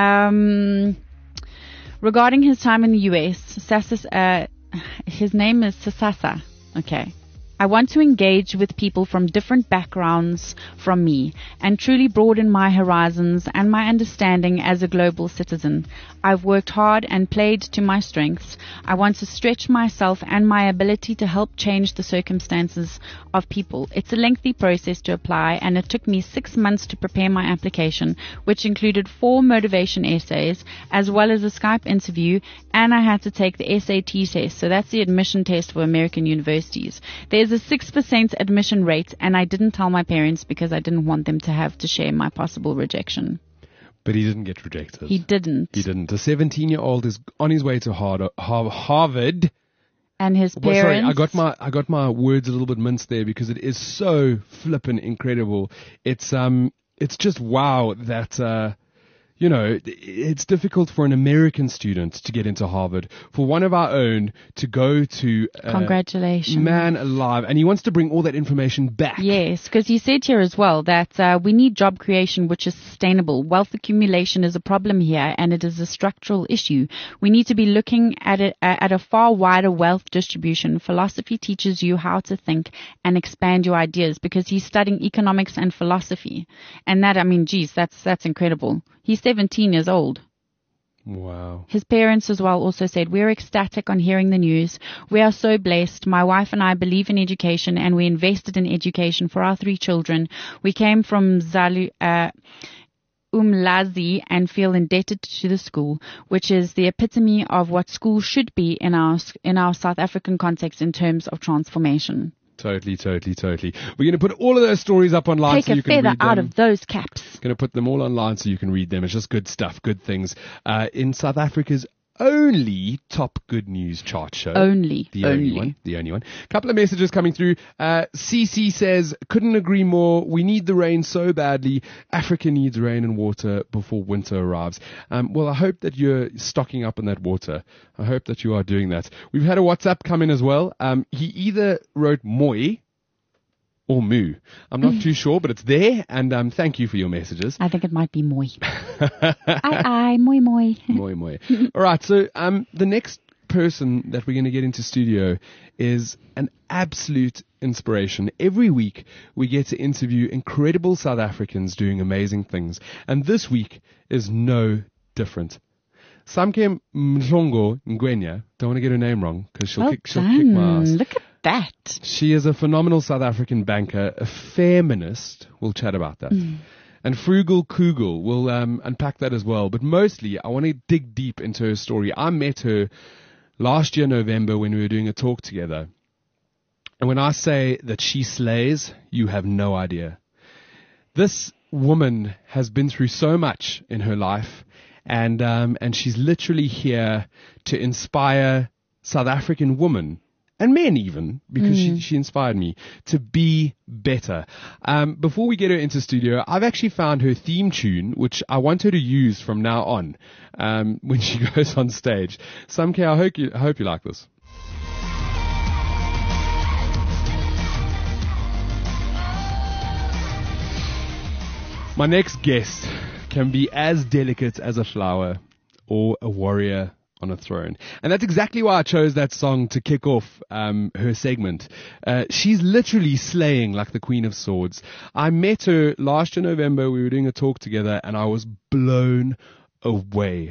Regarding his time in the US, his name is Sasasa. Okay. I want to engage with people from different backgrounds from me and truly broaden my horizons and my understanding as a global citizen. I've worked hard and played to my strengths. I want to stretch myself and my ability to help change the circumstances of people. It's a lengthy process to apply, and it took me 6 months to prepare my application, which included 4 motivation essays as well as a Skype interview, and I had to take the SAT test. So that's the admission test for American universities. There's a 6% admission rate, and I didn't tell my parents because I didn't want them to have to share my possible rejection. But he didn't get rejected. He didn't. A 17-year-old is on his way to Harvard. And his parents. Sorry, I got my words a little bit minced there because it is so flippin' incredible. It's just wow that you know, it's difficult for an American student to get into Harvard, for one of our own to go to... Congratulations. Man alive. And he wants to bring all that information back. Yes, because he said here as well that we need job creation which is sustainable. Wealth accumulation is a problem here, and it is a structural issue. We need to be looking at it at a far wider wealth distribution. Philosophy teaches you how to think and expand your ideas, because he's studying economics and philosophy. And that, I mean, geez, that's incredible. He's 17 years old. Wow. His parents as well also said, "We're ecstatic on hearing the news. We are so blessed. My wife and I believe in education, and we invested in education for our 3 children. We came from Umlazi and feel indebted to the school, which is the epitome of what schools should be in our South African context in terms of transformation." Totally. We're going to put all of those stories up online so you can read them. Take a feather out of those caps. Going to put them all online so you can read them. It's just good stuff, good things. In South Africa's only top good news chart show. The only one. Couple of messages coming through. CC says, couldn't agree more. We need the rain so badly. Africa needs rain and water before winter arrives. Well, I hope that you're stocking up on that water. I hope that you are doing that. We've had a WhatsApp come in as well. He either wrote moi or moo. I'm not too sure, but it's there. And thank you for your messages. I think it might be moi. Aye, moi. Moi. All right. So the next person that we're going to get into studio is an absolute inspiration. Every week we get to interview incredible South Africans doing amazing things. And this week is no different. Samke Mhlongo Ngwenya, don't want to get her name wrong because she'll kick my ass. Look at that. She is a phenomenal South African banker, a feminist. We'll chat about that. And Frugal Kugel, we'll unpack that as well. But mostly, I want to dig deep into her story. I met her last year, November, when we were doing a talk together. And when I say that she slays, you have no idea. This woman has been through so much in her life. And she's literally here to inspire South African women, and men even, because she inspired me to be better. Before we get her into studio, I've actually found her theme tune, which I want her to use from now on when she goes on stage. Samke, I hope you like this. My next guest can be as delicate as a flower or a warrior on a throne. And that's exactly why I chose that song to kick off her segment. She's literally slaying like the Queen of Swords. I met her last year, November. We were doing a talk together and I was blown away.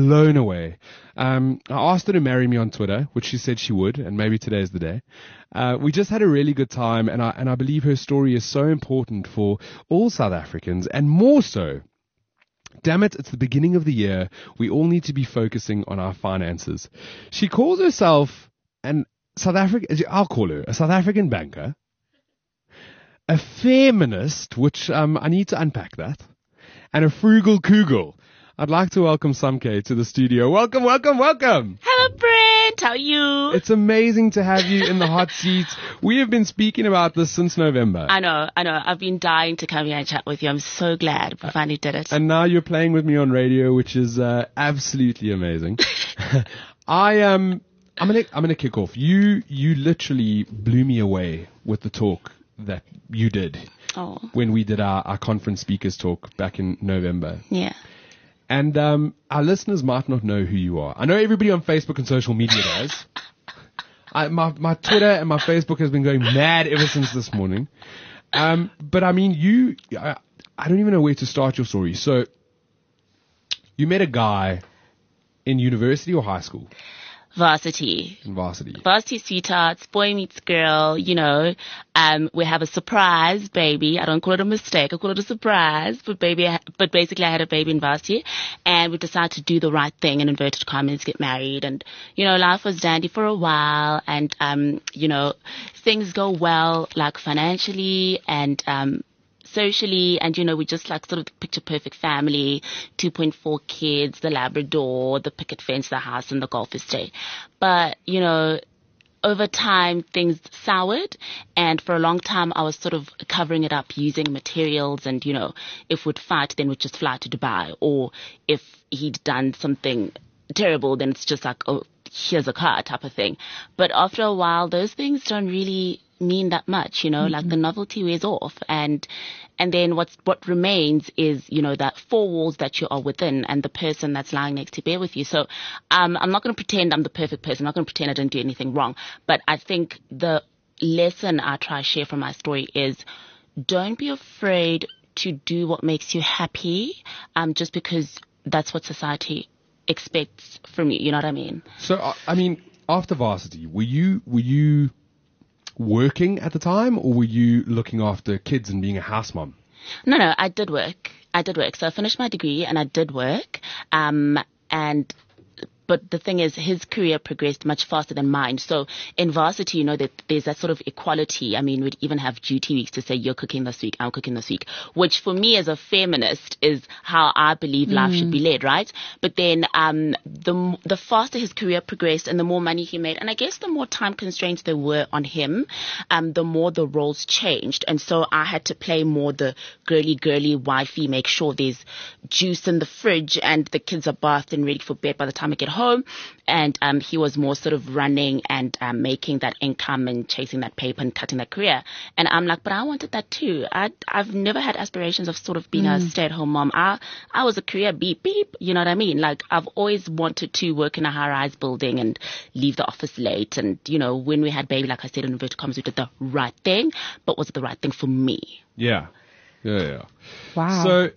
I asked her to marry me on Twitter, which she said she would, and maybe today's the day. We just had a really good time, and I believe her story is so important for all South Africans, and more so. Damn it, it's the beginning of the year. We all need to be focusing on our finances. She calls herself I'll call her a South African banker, a feminist, which I need to unpack that, and a frugal kugel. I'd like to welcome Samke to the studio. Welcome. Hello, Brent. How are you? It's amazing to have you in the hot seat. We have been speaking about this since November. I know. I've been dying to come here and chat with you. I'm so glad we finally did it. And now you're playing with me on radio, which is absolutely amazing. I'm gonna kick off. You literally blew me away with the talk that you did when we did our conference speakers talk back in November. Yeah. And our listeners might not know who you are. I know everybody on Facebook and social media does. My Twitter and my Facebook has been going mad ever since this morning. But I mean, I don't even know where to start your story. So you met a guy in university or high school? Varsity. Varsity sweethearts, boy meets girl, you know. We have a surprise baby. I don't call it a mistake. I call it a surprise. But basically I had a baby in varsity and we decided to do the right thing, in inverted commas, get married. And, you know, life was dandy for a while and, you know, things go well, like financially and, socially, and you know, we just like sort of the picture perfect family, 2.4 kids, the Labrador, the picket fence, the house, and the golf estate. But you know, over time things soured, and for a long time I was sort of covering it up using materials, and if we'd fight then we'd just fly to Dubai, or if he'd done something terrible then it's just like, oh, here's a car type of thing. But after a while those things don't really mean that much, like the novelty wears off, and then what remains is that four walls that you are within and the person that's lying next to bear with you. So I'm not going to pretend I'm the perfect person. I'm not going to pretend I didn't do anything wrong, but I think the lesson I try to share from my story is don't be afraid to do what makes you happy, just because that's what society expects from you. You know what I mean? So after varsity, were you working at the time, or were you looking after kids and being a house mom? No, I did work. So I finished my degree and I did work. But the thing is, his career progressed much faster than mine. So in varsity, that there's that sort of equality. I mean, we'd even have duty weeks to say, you're cooking this week, I'm cooking this week, which for me as a feminist is how I believe life should be led, right? But then the faster his career progressed and the more money he made, and I guess the more time constraints there were on him, the more the roles changed. And so I had to play more the girly wifey, make sure there's juice in the fridge and the kids are bathed and ready for bed by the time I get home. And he was more sort of running and making that income and chasing that paper and cutting that career. And I'm like, but I wanted that too. I've never had aspirations of sort of being a stay-at-home mom. I was a career beep. You know what I mean? Like, I've always wanted to work in a high-rise building and leave the office late. And when we had baby, like I said in inverted commas, we did the right thing, but was it the right thing for me? Yeah. Wow. So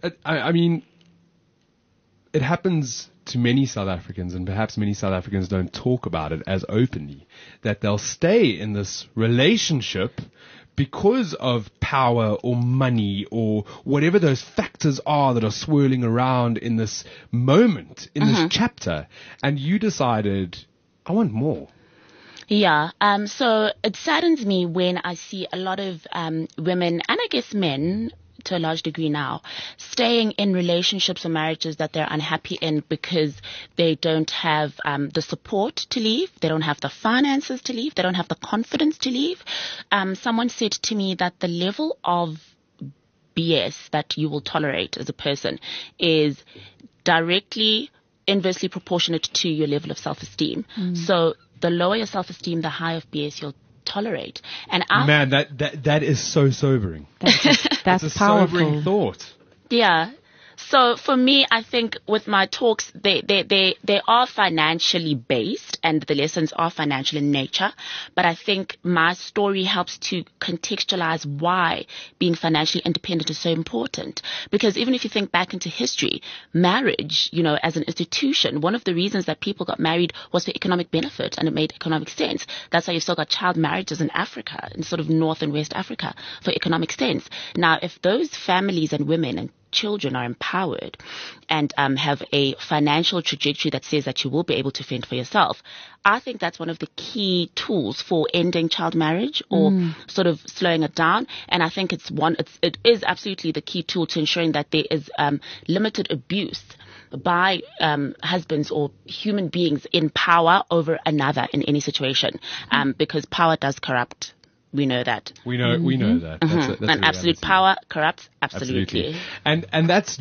it happens to many South Africans, and perhaps many South Africans don't talk about it as openly, that they'll stay in this relationship because of power or money or whatever those factors are that are swirling around in this moment, in this chapter. And you decided, I want more. Yeah. So it saddens me when I see a lot of women, and I guess men to a large degree now, staying in relationships or marriages that they're unhappy in because they don't have the support to leave, they don't have the finances to leave, they don't have the confidence to leave. Someone said to me that the level of BS that you will tolerate as a person is directly inversely proportionate to your level of self-esteem. So the lower your self-esteem, the higher of BS you'll tolerate. And man, that is so sobering. That's a powerful. Sobering thought. Yeah. So for me, I think with my talks, they are financially based and the lessons are financial in nature. But I think my story helps to contextualize why being financially independent is so important. Because even if you think back into history, marriage, as an institution, one of the reasons that people got married was for economic benefit, and it made economic sense. That's why you've still got child marriages in Africa, in sort of North and West Africa, for economic sense. Now, if those families and women and children are empowered and have a financial trajectory that says that you will be able to fend for yourself, I think that's one of the key tools for ending child marriage or sort of slowing it down. And I think it is absolutely the key tool to ensuring that there is limited abuse by husbands or human beings in power over another in any situation, because power does corrupt. We know that. We know that. That's and absolute power corrupts. Absolutely. And that's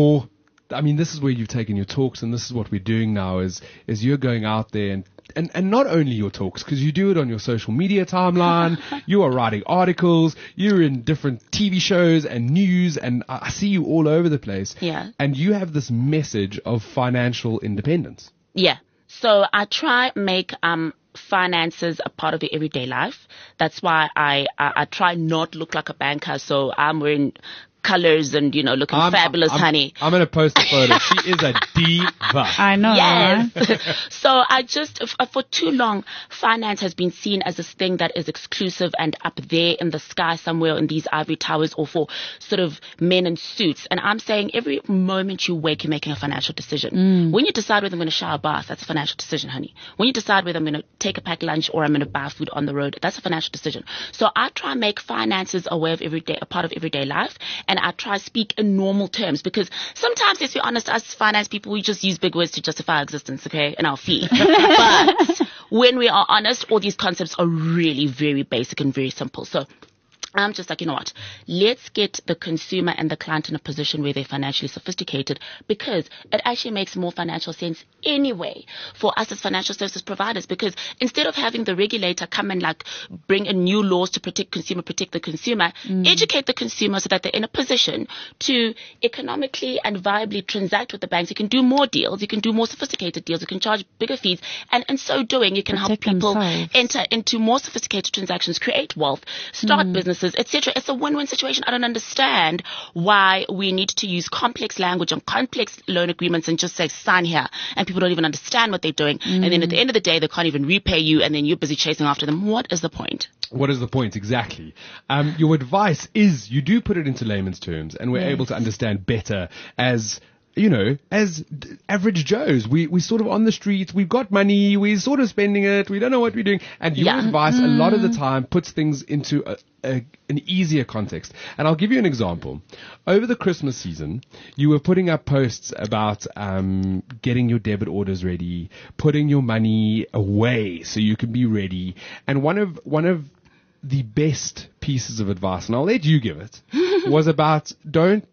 this is where you've taken your talks, and this is what we're doing now is you're going out there and not only your talks, because you do it on your social media timeline, you are writing articles, you're in different TV shows and news, and I see you all over the place. Yeah. And you have this message of financial independence. Yeah. So I try make finances a part of your everyday life. That's why I try not look like a banker. So I'm wearing colors and, looking fabulous, honey. I'm going to post a photo. She is a diva. I know. Yes. So I just, for too long, finance has been seen as this thing that is exclusive and up there in the sky somewhere in these ivory towers, or for sort of men in suits. And I'm saying every moment you wake, you're making a financial decision. When you decide whether I'm going to shower, bath, that's a financial decision, honey. When you decide whether I'm going to take a packed lunch or I'm going to buy food on the road, that's a financial decision. So I try and make finances a part of everyday life. and I try to speak in normal terms, because sometimes, let's be honest, us finance people, we just use big words to justify our existence, okay, and our fee. But when we are honest, all these concepts are really very basic and very simple. So I'm just like, you know what, let's get the consumer and the client in a position where they're financially sophisticated, because it actually makes more financial sense anyway for us as financial services providers, because instead of having the regulator come and like bring in new laws to protect the consumer, educate the consumer so that they're in a position to economically and viably transact with the banks. You can do more deals, you can do more sophisticated deals, you can charge bigger fees, and in so doing, you can help people enter into more sophisticated transactions, create wealth, start businesses, etc. It's a win-win situation. I don't understand why we need to use complex language and complex loan agreements and just say sign here, and people don't even understand what they're doing. And then at the end of the day, they can't even repay you, and then you're busy chasing after them. What is the point? What is the point? Exactly. Your advice is you do put it into layman's terms, and we're able to understand better as, you know, as average Joes. We sort of on the streets, we've got money, we're sort of spending it, we don't know what we're doing. And your advice a lot of the time puts things into an easier context. And I'll give you an example. Over the Christmas season, you were putting up posts about getting your debit orders ready, putting your money away so you can be ready. And one of the best pieces of advice, and I'll let you give it, was about don't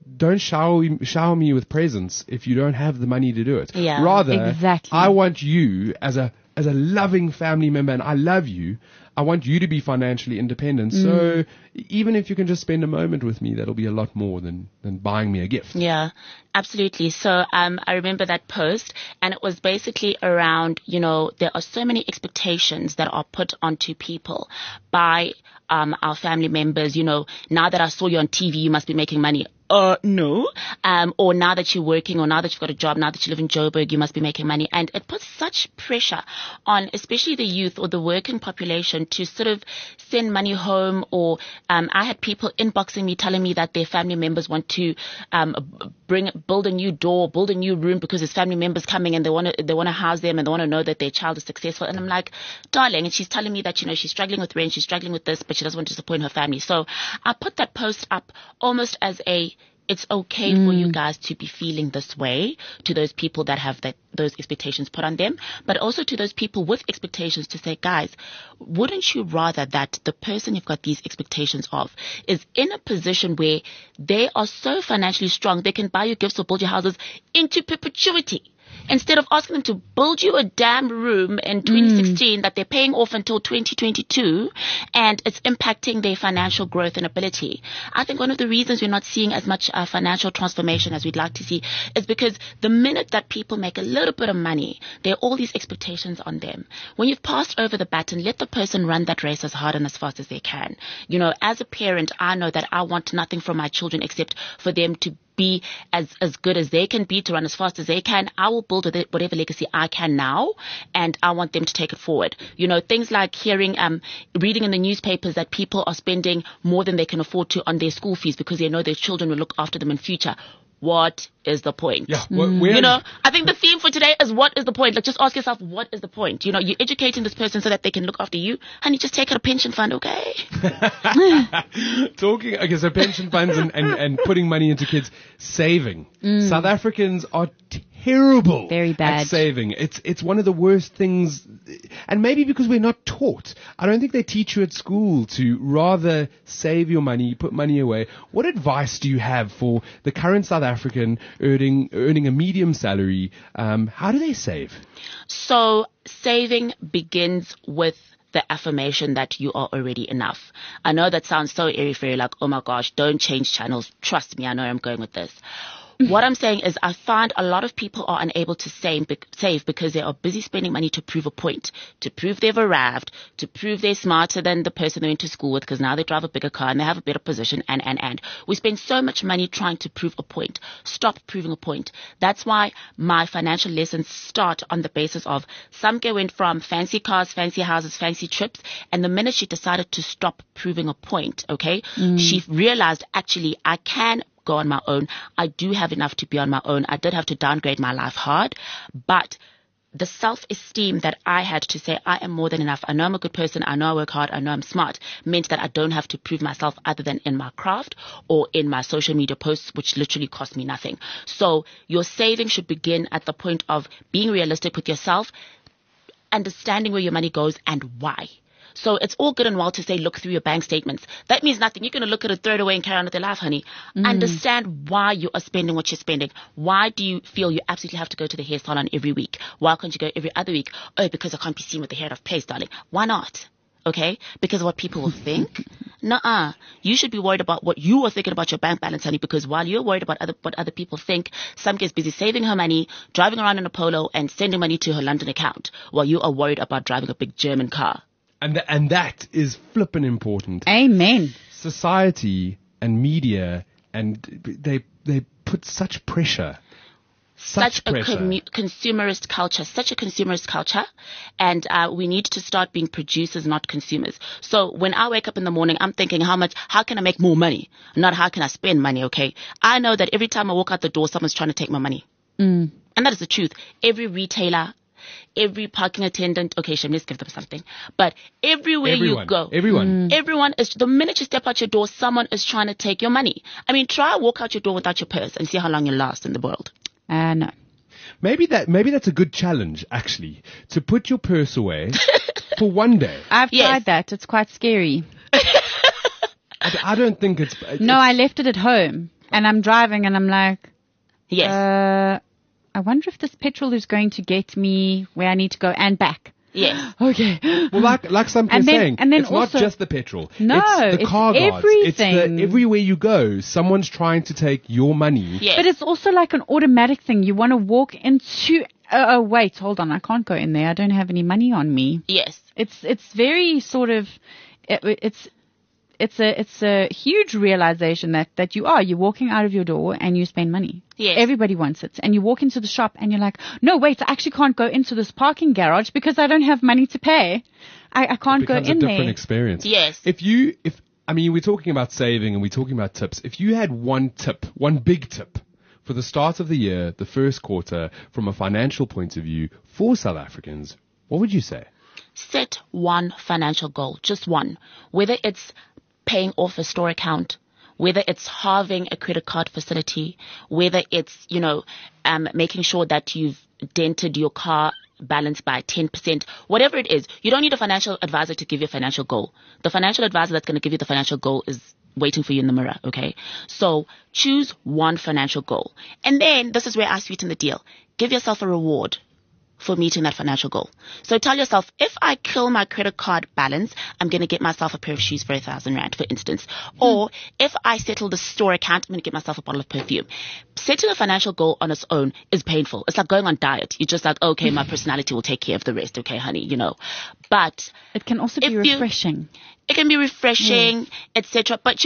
shower me with presents if you don't have the money to do it. Yeah, rather, exactly. I want you as a loving family member, and I love you, I want you to be financially independent. So even if you can just spend a moment with me, that'll be a lot more than buying me a gift. Yeah, absolutely. So I remember that post, and it was basically around, you know, there are so many expectations that are put onto people by our family members. You know, now that I saw you on TV, you must be making money. No. Or now that you're working, or now that you've got a job, now that you live in Joburg, you must be making money. And it puts such pressure on especially the youth or the working population to sort of send money home. Or I had people inboxing me telling me that their family members want to build a new door, build a new room, because there's family members coming and they want to house them, and they want to know that their child is successful. And I'm like, darling, and she's telling me that, you know, she's struggling with rent, she's struggling with this, but she doesn't want to disappoint her family. So I put that post up almost as it's okay for you guys to be feeling this way, to those people that have those expectations put on them, but also to those people with expectations to say, guys, wouldn't you rather that the person you've got these expectations of is in a position where they are so financially strong, they can buy you gifts or build your houses into perpetuity, instead of asking them to build you a damn room in 2016 that they're paying off until 2022, and it's impacting their financial growth and ability. I think one of the reasons we're not seeing as much financial transformation as we'd like to see is because the minute that people make a little bit of money, there are all these expectations on them. When you've passed over the baton, let the person run that race as hard and as fast as they can. You know, as a parent, I know that I want nothing from my children except for them to be as good as they can be, to run as fast as they can. I will build whatever legacy I can now, and I want them to take it forward. You know, things like reading in the newspapers that people are spending more than they can afford to on their school fees because they know their children will look after them in future. What is the point? Yeah, you know, I think the theme for today is what is the point? Like, just ask yourself, what is the point? You know, you're educating this person so that they can look after you, and you just take out a pension fund, okay? So pension funds and putting money into kids, saving. South Africans are terrible Very bad. at saving. It's one of the worst things, and maybe because we're not taught. I don't think they teach you at school to rather save your money, put money away. What advice do you have for the current South African earning a medium salary? How do they save? So saving begins with the affirmation that you are already enough. I know that sounds so airy-fairy, like, oh my gosh, don't change channels. Trust me, I know where I'm going with this. What I'm saying is I find a lot of people are unable to save because they are busy spending money to prove a point, to prove they've arrived, to prove they're smarter than the person they went to school with because now they drive a bigger car and they have a better position, and. We spend so much money trying to prove a point. Stop proving a point. That's why my financial lessons start on the basis of Samke went from fancy cars, fancy houses, fancy trips, and the minute she decided to stop proving a point, okay, she realized, actually, I can go on my own. I do have enough to be on my own. I did have to downgrade my life hard, but the self-esteem that I had to say I am more than enough, I know I'm a good person, I know I work hard, I know I'm smart, meant that I don't have to prove myself other than in my craft or in my social media posts, which literally cost me nothing. So your saving should begin at the point of being realistic with yourself, understanding where your money goes and why. So it's all good and well to say, look through your bank statements. That means nothing. You're going to look at it, throw it away and carry on with your life, honey. Understand why you are spending what you're spending. Why do you feel you absolutely have to go to the hair salon every week? Why can't you go every other week? Oh, because I can't be seen with the hair out of place, darling. Why not? Okay? Because of what people will think? Nuh-uh. You should be worried about what you are thinking about your bank balance, honey, because while you're worried about what other people think, some gets busy saving her money, driving around in a Polo and sending money to her London account while you are worried about driving a big German car. And that is flippin' important. Amen. Society and media, and they put such pressure. Such a consumerist culture, and we need to start being producers, not consumers. So when I wake up in the morning, I'm thinking, how can I make more money? Not how can I spend money, okay? I know that every time I walk out the door, someone's trying to take my money. And that is the truth. Every retailer, every parking attendant, okay, let's give them something. But everywhere you go, everyone is, the minute you step out your door, someone is trying to take your money. I mean, try walk out your door without your purse and see how long you last in the world. No. Maybe that's a good challenge, actually, to put your purse away for one day. I've tried that. It's quite scary. I don't think it's... No, I left it at home, and I'm driving, and I'm like... Yes. I wonder if this petrol is going to get me where I need to go and back. Yes. Okay. Well, like somebody's saying, and then it's also, not just the petrol. No, it's the car guards. Everything. It's everywhere you go, someone's trying to take your money. Yes. But it's also like an automatic thing. You want to walk into... Oh, wait, hold on. I can't go in there. I don't have any money on me. Yes. It's very sort of... It's a huge realization that you're walking out of your door and you spend money. Yes. Everybody wants it. And you walk into the shop and you're like, no, wait, I actually can't go into this parking garage because I don't have money to pay. I can't go in there. It becomes a different experience. Yes. We're talking about saving and we're talking about tips. If you had one big tip for the start of the year, the first quarter, from a financial point of view for South Africans, what would you say? Set one financial goal, just one. Whether it's paying off a store account, whether it's halving a credit card facility, whether it's, making sure that you've dented your car balance by 10%, whatever it is. You don't need a financial advisor to give you a financial goal. The financial advisor that's going to give you the financial goal is waiting for you in the mirror, okay? So choose one financial goal. And then this is where I sweeten the deal. Give yourself a reward for meeting that financial goal. So tell yourself, if I kill my credit card balance, I'm going to get myself a pair of shoes for 1,000 Rand, for instance. Or if I settle the store account, I'm going to get myself a bottle of perfume. Setting a financial goal on its own is painful. It's like going on diet. You're just like, okay, my personality will take care of the rest. Okay, honey, But it can also be refreshing. It can be refreshing, etc. But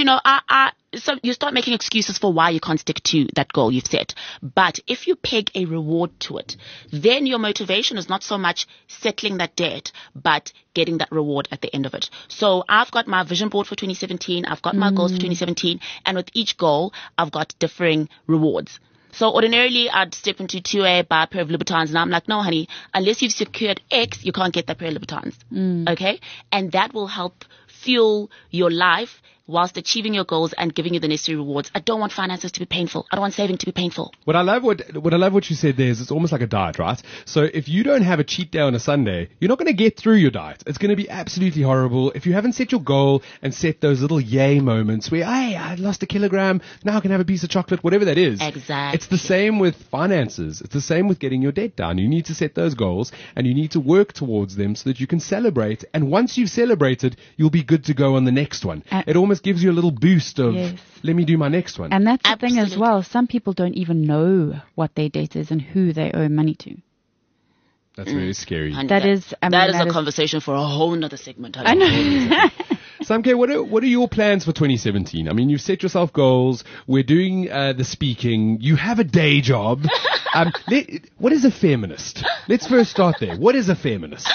so you start making excuses for why you can't stick to that goal you've set. But if you peg a reward to it, then your motivation is not so much settling that debt, but getting that reward at the end of it. So I've got my vision board for 2017. I've got my goals for 2017. And with each goal, I've got differing rewards. So ordinarily, I'd step into 2A, buy a pair of Louboutins, and I'm like, no, honey, unless you've secured X, you can't get that pair of Louboutins. Okay? And that will help fuel your life whilst achieving your goals and giving you the necessary rewards. I don't want finances to be painful. I don't want saving to be painful. What I love what you said there is it's almost like a diet, right? So if you don't have a cheat day on a Sunday, you're not going to get through your diet. It's going to be absolutely horrible. If you haven't set your goal and set those little yay moments where, hey, I lost a kilogram, now I can have a piece of chocolate, whatever that is. Exactly. It's the same with finances. It's the same with getting your debt down. You need to set those goals and you need to work towards them so that you can celebrate. And once you've celebrated, you'll be good to go on the next one. It almost gives you a little boost of, let me do my next one. And that's the thing as well. Some people don't even know what their debt is and who they owe money to. That's very scary. That is a conversation for a whole nother segment. I know. Samke, what are your plans for 2017? I mean, you've set yourself goals. We're doing the speaking. You have a day job. What is a feminist? Let's first start there. What is a feminist?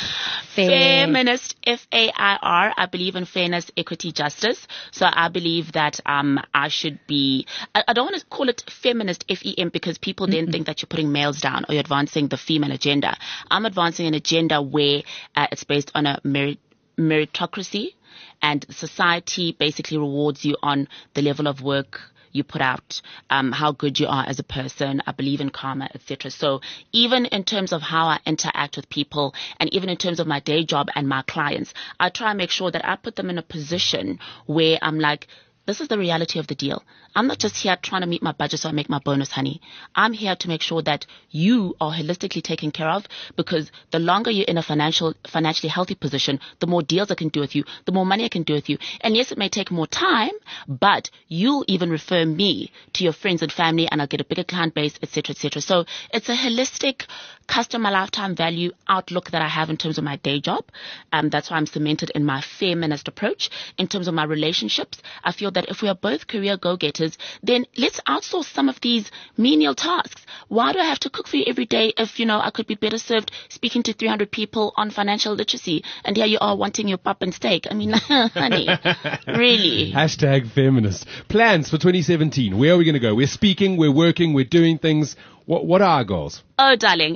Feminist, F-A-I-R. I believe in fairness, equity, justice. So I believe that I should be. I don't want to call it feminist, F-E-M, because people then think that you're putting males down or you're advancing the female agenda. I'm advancing an agenda where it's based on a meritocracy, and society basically rewards you on the level of work you put out, how good you are as a person. I believe in karma, etc. So even in terms of how I interact with people, and even in terms of my day job and my clients, I try and make sure that I put them in a position where I'm like, this is the reality of the deal. I'm not just here trying to meet my budget so I make my bonus, honey. I'm here to make sure that you are holistically taken care of, because the longer you're in a financially healthy position, the more deals I can do with you, the more money I can do with you. And yes, it may take more time, but you'll even refer me to your friends and family, and I'll get a bigger client base, etc., etc. So it's a holistic customer lifetime value outlook that I have in terms of my day job. That's why I'm cemented in my feminist approach. In terms of my relationships, I feel that if we are both career go-getters, then let's outsource some of these menial tasks. Why do I have to cook for you every day if, I could be better served speaking to 300 people on financial literacy, and here you are wanting your pap and steak? I mean, honey, really. Hashtag feminist. Plans for 2017. Where are we going to go? We're speaking, we're working, we're doing things. What are our goals? Oh, darling,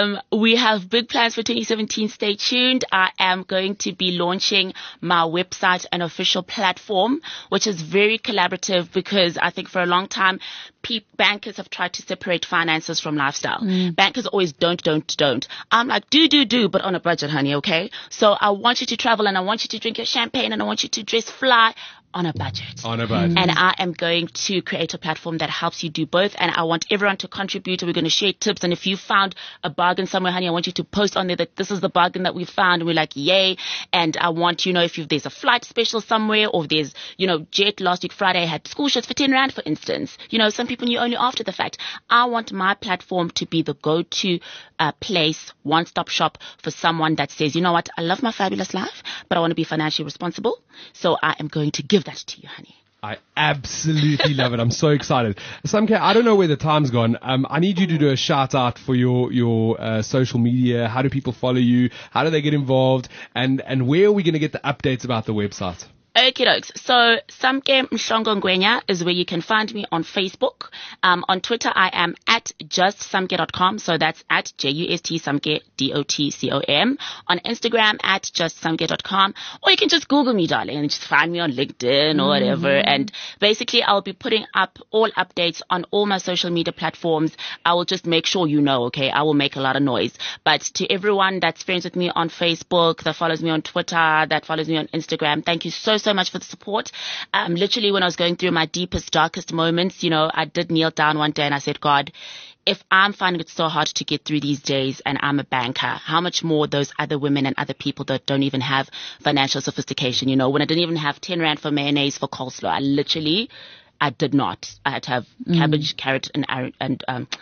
we have big plans for 2017. Stay tuned. I am going to be launching my website and official platform, which is very collaborative, because I think for a long time, bankers have tried to separate finances from lifestyle. Bankers always don't. I'm like, do, but on a budget, honey, okay? So I want you to travel, and I want you to drink your champagne, and I want you to dress fly. On a budget. And I am going to create a platform that helps you do both. And I want everyone to contribute. We're going to share tips. And if you found a bargain somewhere, honey, I want you to post on there that this is the bargain that we found. And we're like, yay. And I want, if there's a flight special somewhere, or there's, Jet last week, Friday, had school shirts for 10 Rand, for instance. Some people knew only after the fact. I want my platform to be the go-to place, one-stop shop for someone that says, you know what, I love my fabulous life, but I want to be financially responsible. So I am going to give that to you, honey. I absolutely love it. I'm so excited. Samke, I don't know where the time's gone. I need you to do a shout out for your social media. How do people follow you? How do they get involved? And where are we going to get the updates about the website? Okie dokes. So Samke Mhlongo Ngwenya is where you can find me on Facebook. On Twitter, I am at justsamke.com. So that's at JUST Samke, DOTCOM. On Instagram, at justsamke.com. Or you can just Google me, darling, and just find me on LinkedIn or whatever. And basically, I'll be putting up all updates on all my social media platforms. I will just make sure okay? I will make a lot of noise. But to everyone that's friends with me on Facebook, that follows me on Twitter, that follows me on Instagram, thank you so much for the support. Literally, when I was going through my deepest, darkest moments, I did kneel down one day and I said, God, if I'm finding it so hard to get through these days and I'm a banker, how much more those other women and other people that don't even have financial sophistication, when I didn't even have 10 Rand for mayonnaise for coleslaw. I did not. I had to have cabbage, carrot, and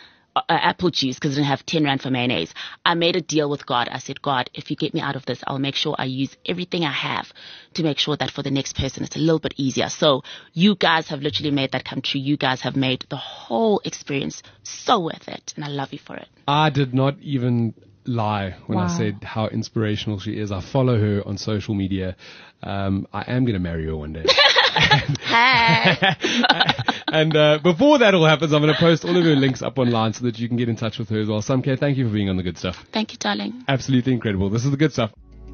apple juice because I didn't have 10 Rand for mayonnaise. I made a deal with God. I said, God, if you get me out of this, I'll make sure I use everything I have to make sure that for the next person it's a little bit easier. So you guys have literally made that come true. You guys have made the whole experience so worth it, and I love you for it. I did not even lie when I said how inspirational she is. I follow her on social media. I am going to marry her one day. And before that all happens, I'm going to post all of her links up online so that you can get in touch with her as well. Samke, thank you for being on The Good Stuff. Thank you, darling. Absolutely incredible. This is The Good Stuff.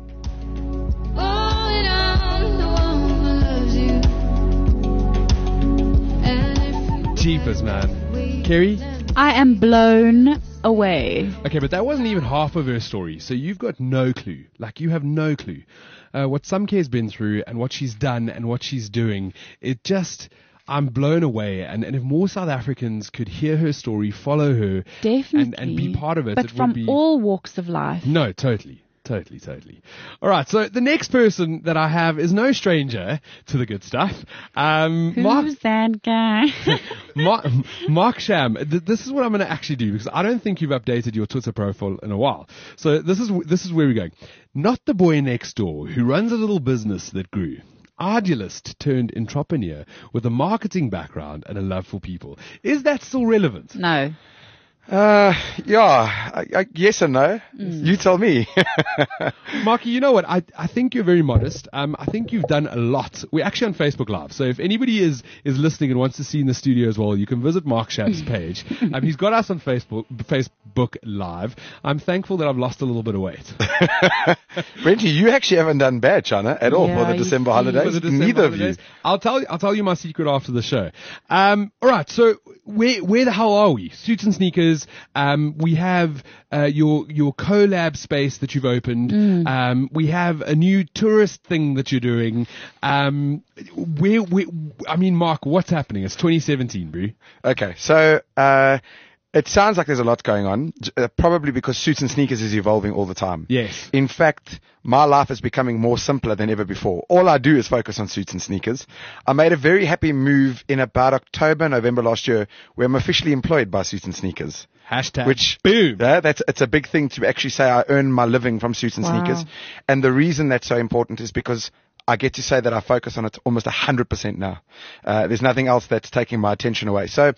Jeepers, man. Kerry? I am blown away. Okay, but that wasn't even half of her story. So you've got no clue. Like, you have no clue. What Samke has been through and what she's done and what she's doing. I'm blown away. And if more South Africans could hear her story, follow her. Definitely. And be part of it. But from all walks of life. No, totally. All right, so the next person that I have is no stranger to The Good Stuff. Who's that guy? Mark Sham. This is what I'm going to actually do, because I don't think you've updated your Twitter profile in a while. So this is where we're going. Not the boy next door who runs a little business that grew. idealist turned entrepreneur with a marketing background and a love for people. Is that still relevant? No. Yes and no. You tell me. Marky, you know what? I think you're very modest. I think you've done a lot. We're actually on Facebook Live. So if anybody is listening and wants to see in the studio as well, you can visit Mark Schaap's page. He's got us on Facebook Live. I'm thankful that I've lost a little bit of weight. Brenty, you actually haven't done bad, Chana, at all for the December holidays. Neither of you. I'll tell you my secret after the show. All right. So where the hell are we? Suits and Sneakers. We have your collab space that you've opened. We have a new tourist thing that you're doing. Mark, what's happening? It's 2017, bro. Okay, so it sounds like there's a lot going on, probably because Suits and Sneakers is evolving all the time. Yes. In fact, my life is becoming more simpler than ever before. All I do is focus on Suits and Sneakers. I made a very happy move in about October, November last year, where I'm officially employed by Suits and Sneakers. Hashtag which, boom. It's a big thing to actually say I earn my living from Suits and Sneakers. And the reason that's so important is because I get to say that I focus on it almost 100% now. There's nothing else that's taking my attention away. So,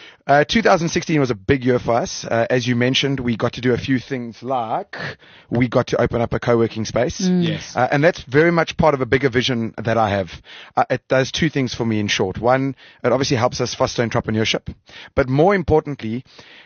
2016 was a big year for us. As you mentioned, we got to do a few things like we got to open up a co-working space. Yes. And that's very much part of a bigger vision that I have. It does two things for me in short. One, it obviously helps us foster entrepreneurship. But more importantly,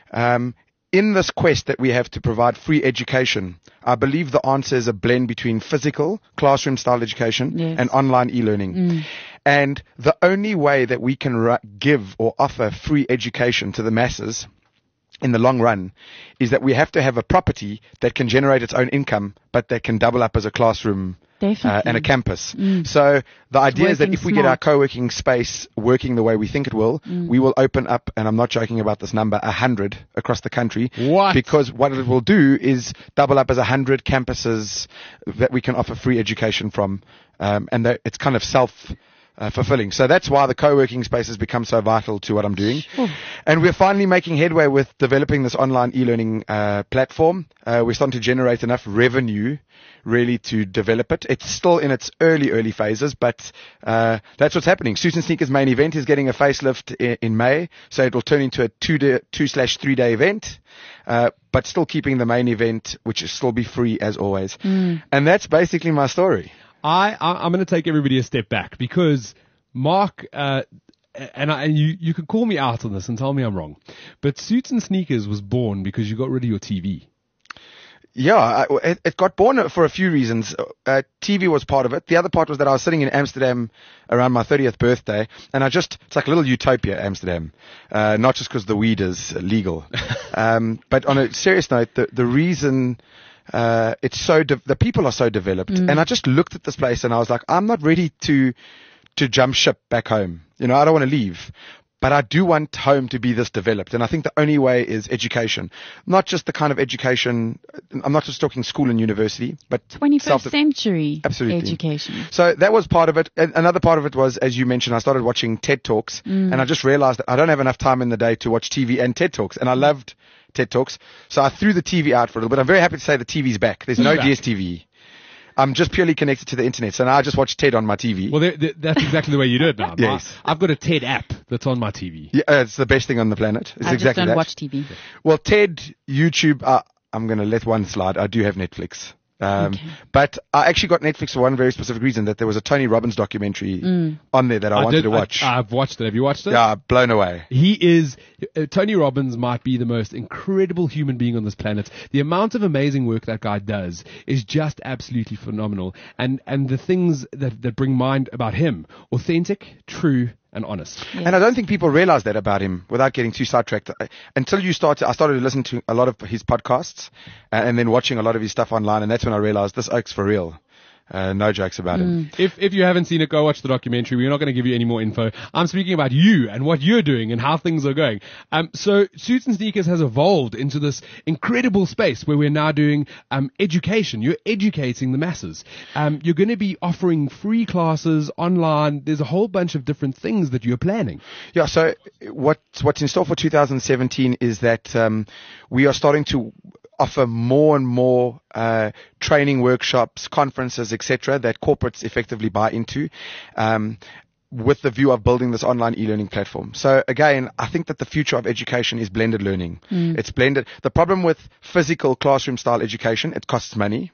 in this quest that we have to provide free education, I believe the answer is a blend between physical, classroom-style education and online e-learning. And the only way that we can give or offer free education to the masses in the long run is that we have to have a property that can generate its own income, but that can double up as a classroom and a campus. So the idea is that if we get our co-working space working the way we think it will, we will open up, and I'm not joking about this number, 100 across the country. What? Because what it will do is double up as 100 campuses that we can offer free education from, and that it's kind of fulfilling. So that's why the co-working space has become so vital to what I'm doing. And we're finally making headway with developing this online e-learning platform. We're starting to generate enough revenue really to develop it. It's still in its early phases, but that's what's happening. Suits and Sneakers main event is getting a facelift in May, so it will turn into a 2/3 event, but still keeping the main event, which will still be free as always. And that's basically my story. I'm going to take everybody a step back because Mark, and you can call me out on this and tell me I'm wrong, but Suits and Sneakers was born because you got rid of your TV. Yeah, it got born for a few reasons. TV was part of it. The other part was that I was sitting in Amsterdam around my 30th birthday, and it's like a little utopia, Amsterdam. Not just because the weed is legal. But on a serious note, the reason the people are so developed, and I just looked at this place and I was like, I'm not ready to jump ship back home. I don't want to leave, but I do want home to be this developed. And I think the only way is education, not just the kind of education. I'm not just talking school and university, but 21st century absolutely education. So that was part of it. And another part of it was, as you mentioned, I started watching TED Talks, and I just realized that I don't have enough time in the day to watch TV and TED Talks, and I loved TED Talks. So I threw the TV out for a little bit. I'm very happy to say the TV's back. There's no DSTV. I'm just purely connected to the internet. So now I just watch TED on my TV. Well, that's exactly the way you do it now. Yes. I've got a TED app that's on my TV. Yeah, it's the best thing on the planet. It's I exactly just don't that. watch TV. Well, TED, YouTube, I'm going to let one slide. I do have Netflix. But I actually got Netflix for one very specific reason, that there was a Tony Robbins documentary on there that I wanted to watch. I've watched it. Have you watched it? Yeah, blown away. Tony Robbins might be the most incredible human being on this planet. The amount of amazing work that guy does is just absolutely phenomenal. And the things that bring mind about him, authentic, true, and honest. Yeah. And I don't think people realize that about him, without getting too sidetracked. Until I started to listen to a lot of his podcasts and then watching a lot of his stuff online, and that's when I realized this oak's for real. No jokes about him. If you haven't seen it, go watch the documentary. We're not going to give you any more info. I'm speaking about you and what you're doing and how things are going. So Suits and Sneakers has evolved into this incredible space where we're now doing education. You're educating the masses. You're going to be offering free classes online. There's a whole bunch of different things that you're planning. Yeah. So what's in store for 2017 is that we are starting to offer more and more training workshops, conferences, etc., that corporates effectively buy into, with the view of building this online e-learning platform. So again, I think that the future of education is blended learning. It's blended. The problem with physical classroom style education, it costs money.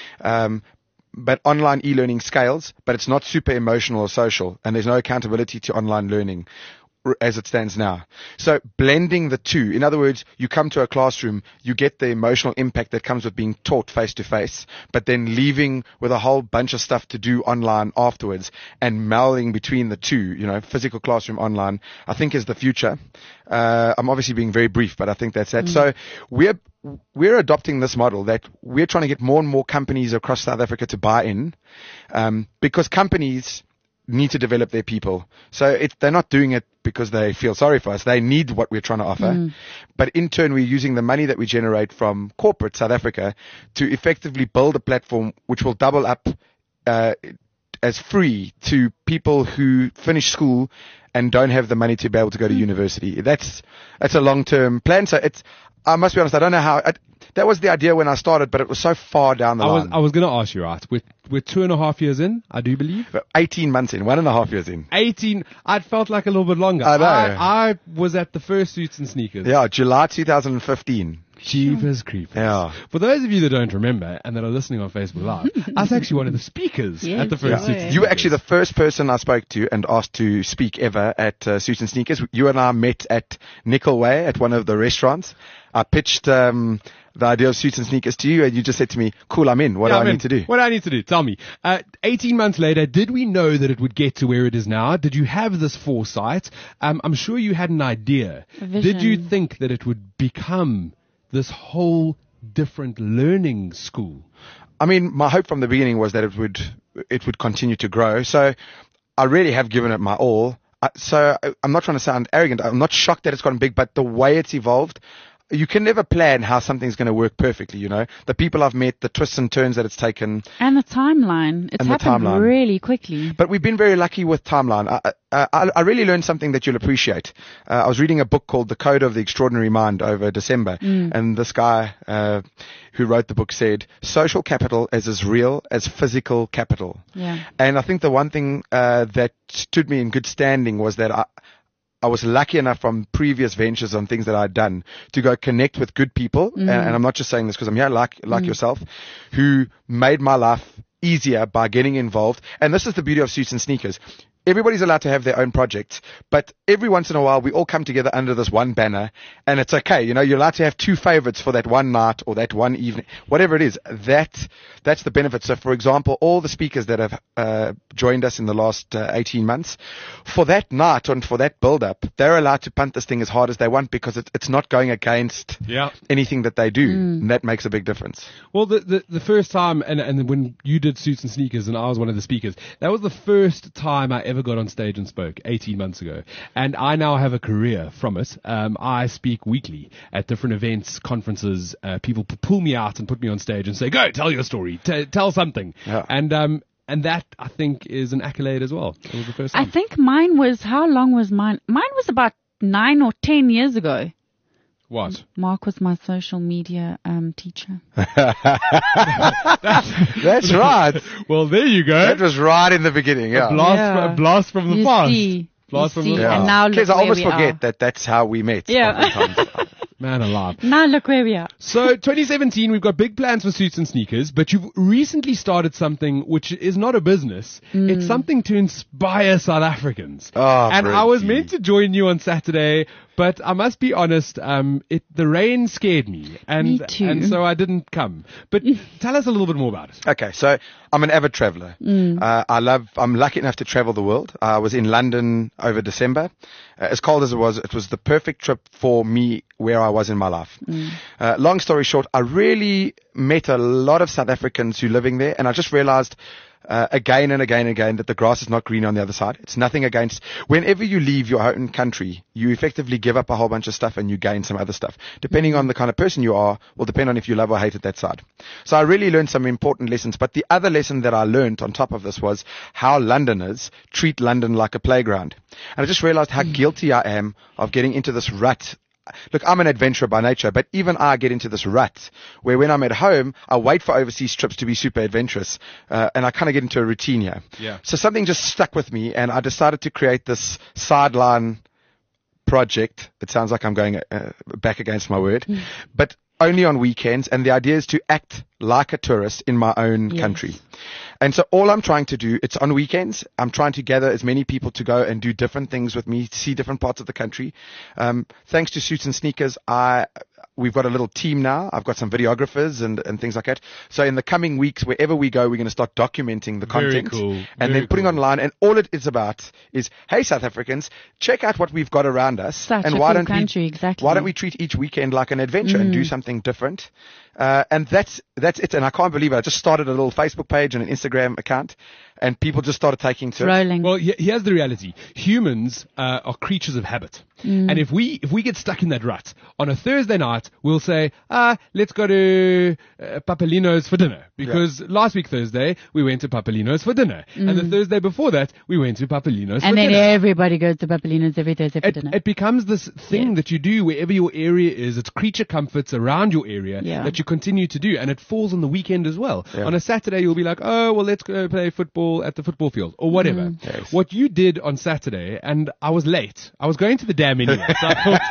But online e-learning scales, but it's not super emotional or social, and there's no accountability to online learning as it stands now. So blending the two, in other words, you come to a classroom, you get the emotional impact that comes with being taught face to face, but then leaving with a whole bunch of stuff to do online afterwards, and melding between the two, physical classroom, online, I think is the future. I'm obviously being very brief, but I think that's it. So we're adopting this model that we're trying to get more and more companies across South Africa to buy in, because companies need to develop their people. So they're not doing it because they feel sorry for us. They need what we're trying to offer. But in turn, we're using the money that we generate from corporate South Africa to effectively build a platform which will double up as free to people who finish school and don't have the money to be able to go to university. That's a long-term plan. So I must be honest, I don't know how. That was the idea when I started, but it was so far down the line. I was going to ask you, right? We're 2.5 years in, I do believe. 18 months in, 1.5 years in. 18. I'd felt like a little bit longer. I know. I was at the first Suits and Sneakers. Yeah, July 2015. Jeepers creepers. Yeah. For those of you that don't remember and that are listening on Facebook Live, I was actually one of the speakers at the first Suits and Sneakers. You were actually the first person I spoke to and asked to speak ever at Suits and Sneakers. You and I met at Nickel Way at one of the restaurants. I pitched the idea of Suits and Sneakers to you, and you just said to me, cool, I'm in. What do I need to do? What do I need to do? Tell me. 18 months later, did we know that it would get to where it is now? Did you have this foresight? I'm sure you had an idea. Did you think that it would become this whole different learning school? I mean, my hope from the beginning was that it would continue to grow. So I really have given it my all. So I'm not trying to sound arrogant. I'm not shocked that it's gotten big, but the way it's evolved, you can never plan how something's going to work perfectly, The people I've met, the twists and turns that it's taken. And the timeline. It's happened really quickly. But we've been very lucky with timeline. I really learned something that you'll appreciate. I was reading a book called The Code of the Extraordinary Mind over December. And this guy who wrote the book said, social capital is as real as physical capital. Yeah. And I think the one thing that stood me in good standing was that I was lucky enough from previous ventures on things that I'd done to go connect with good people. And I'm not just saying this because I'm here like yourself, who made my life easier by getting involved. And this is the beauty of Suits and Sneakers. Everybody's allowed to have their own projects, but every once in a while we all come together under this one banner, and it's okay. You're allowed to have two favorites for that one night or that one evening, whatever it is. That's the benefit. So, for example, all the speakers that have joined us in the last 18 months, for that night and for that build-up, they're allowed to punt this thing as hard as they want because it's not going against anything that they do, and that makes a big difference. Well, the first time, and when you did Suits and Sneakers and I was one of the speakers, that was the first time I ever got on stage and spoke 18 months ago. And I now have a career from it. I speak weekly at different events, conferences. People pull me out and put me on stage and say, go, tell your story, tell something. Yeah. And that, I think, is an accolade as well. It was the first time. I think mine was, how long was mine? Mine was about 9 or 10 years ago. What? Mark was my social media teacher. That's right. Well, there you go. That was right in the beginning. Yeah. A blast from the past. Blast from the past. And now look I almost where we forget are. that's how we met. Yeah. Man alive. Now look where we are. So 2017, we've got big plans for Suits and Sneakers, but you've recently started something which is not a business. It's something to inspire South Africans. And I was meant to join you on Saturday, but I must be honest, the rain scared me. Me too. And so I didn't come. But tell us a little bit more about it. Okay, so I'm an avid traveler. I'm lucky enough to travel the world. I was in London over December. As cold as it was the perfect trip for me where I was in my life. Long story short, I really met a lot of South Africans who are living there, and I just realized again and again and again that the grass is not green on the other side. It's nothing against. Whenever you leave your own country, you effectively give up a whole bunch of stuff and you gain some other stuff. Depending on the kind of person you are, will depend on if you love or hate that side. So I really learned some important lessons. But the other lesson that I learned on top of this was how Londoners treat London like a playground. And I just realized how guilty I am of getting into this rut look, I'm an adventurer by nature, but even I get into this rut where when I'm at home, I wait for overseas trips to be super adventurous, and I kind of get into a routine here. Yeah. So something just stuck with me, and I decided to create this sideline project. It sounds like I'm going back against my word, but only on weekends, and the idea is to act like a tourist in my own country. And so all I'm trying to do, it's on weekends. I'm trying to gather as many people to go and do different things with me, see different parts of the country. Thanks to Suits and Sneakers, we've got a little team now. I've got some videographers and things like that. So in the coming weeks, wherever we go, we're going to start documenting the content and then putting online. And all it is about is, hey, South Africans, check out what we've got around us. Such and a why cool don't country, exactly. Why don't we treat each weekend like an adventure and do something different? And that's it. And I can't believe it. I just started a little Facebook page and an Instagram account, and people just started taking to it. Rolling. Well, here's the reality. Humans are creatures of habit. And if we get stuck in that rut, on a Thursday night, we'll say, let's go to Papalino's for dinner. Because last week, Thursday, we went to Papalino's for dinner. And the Thursday before that, we went to Papalino's for dinner. And then everybody goes to Papalino's every Thursday for dinner. It becomes this thing that you do wherever your area is. It's creature comforts around your area that you continue to do. And it falls on the weekend as well. Yeah. On a Saturday, you'll be like, oh, well, let's go play football at the football field or whatever. Yes. What you did on Saturday, and I was late. I was going to the dam anyway. So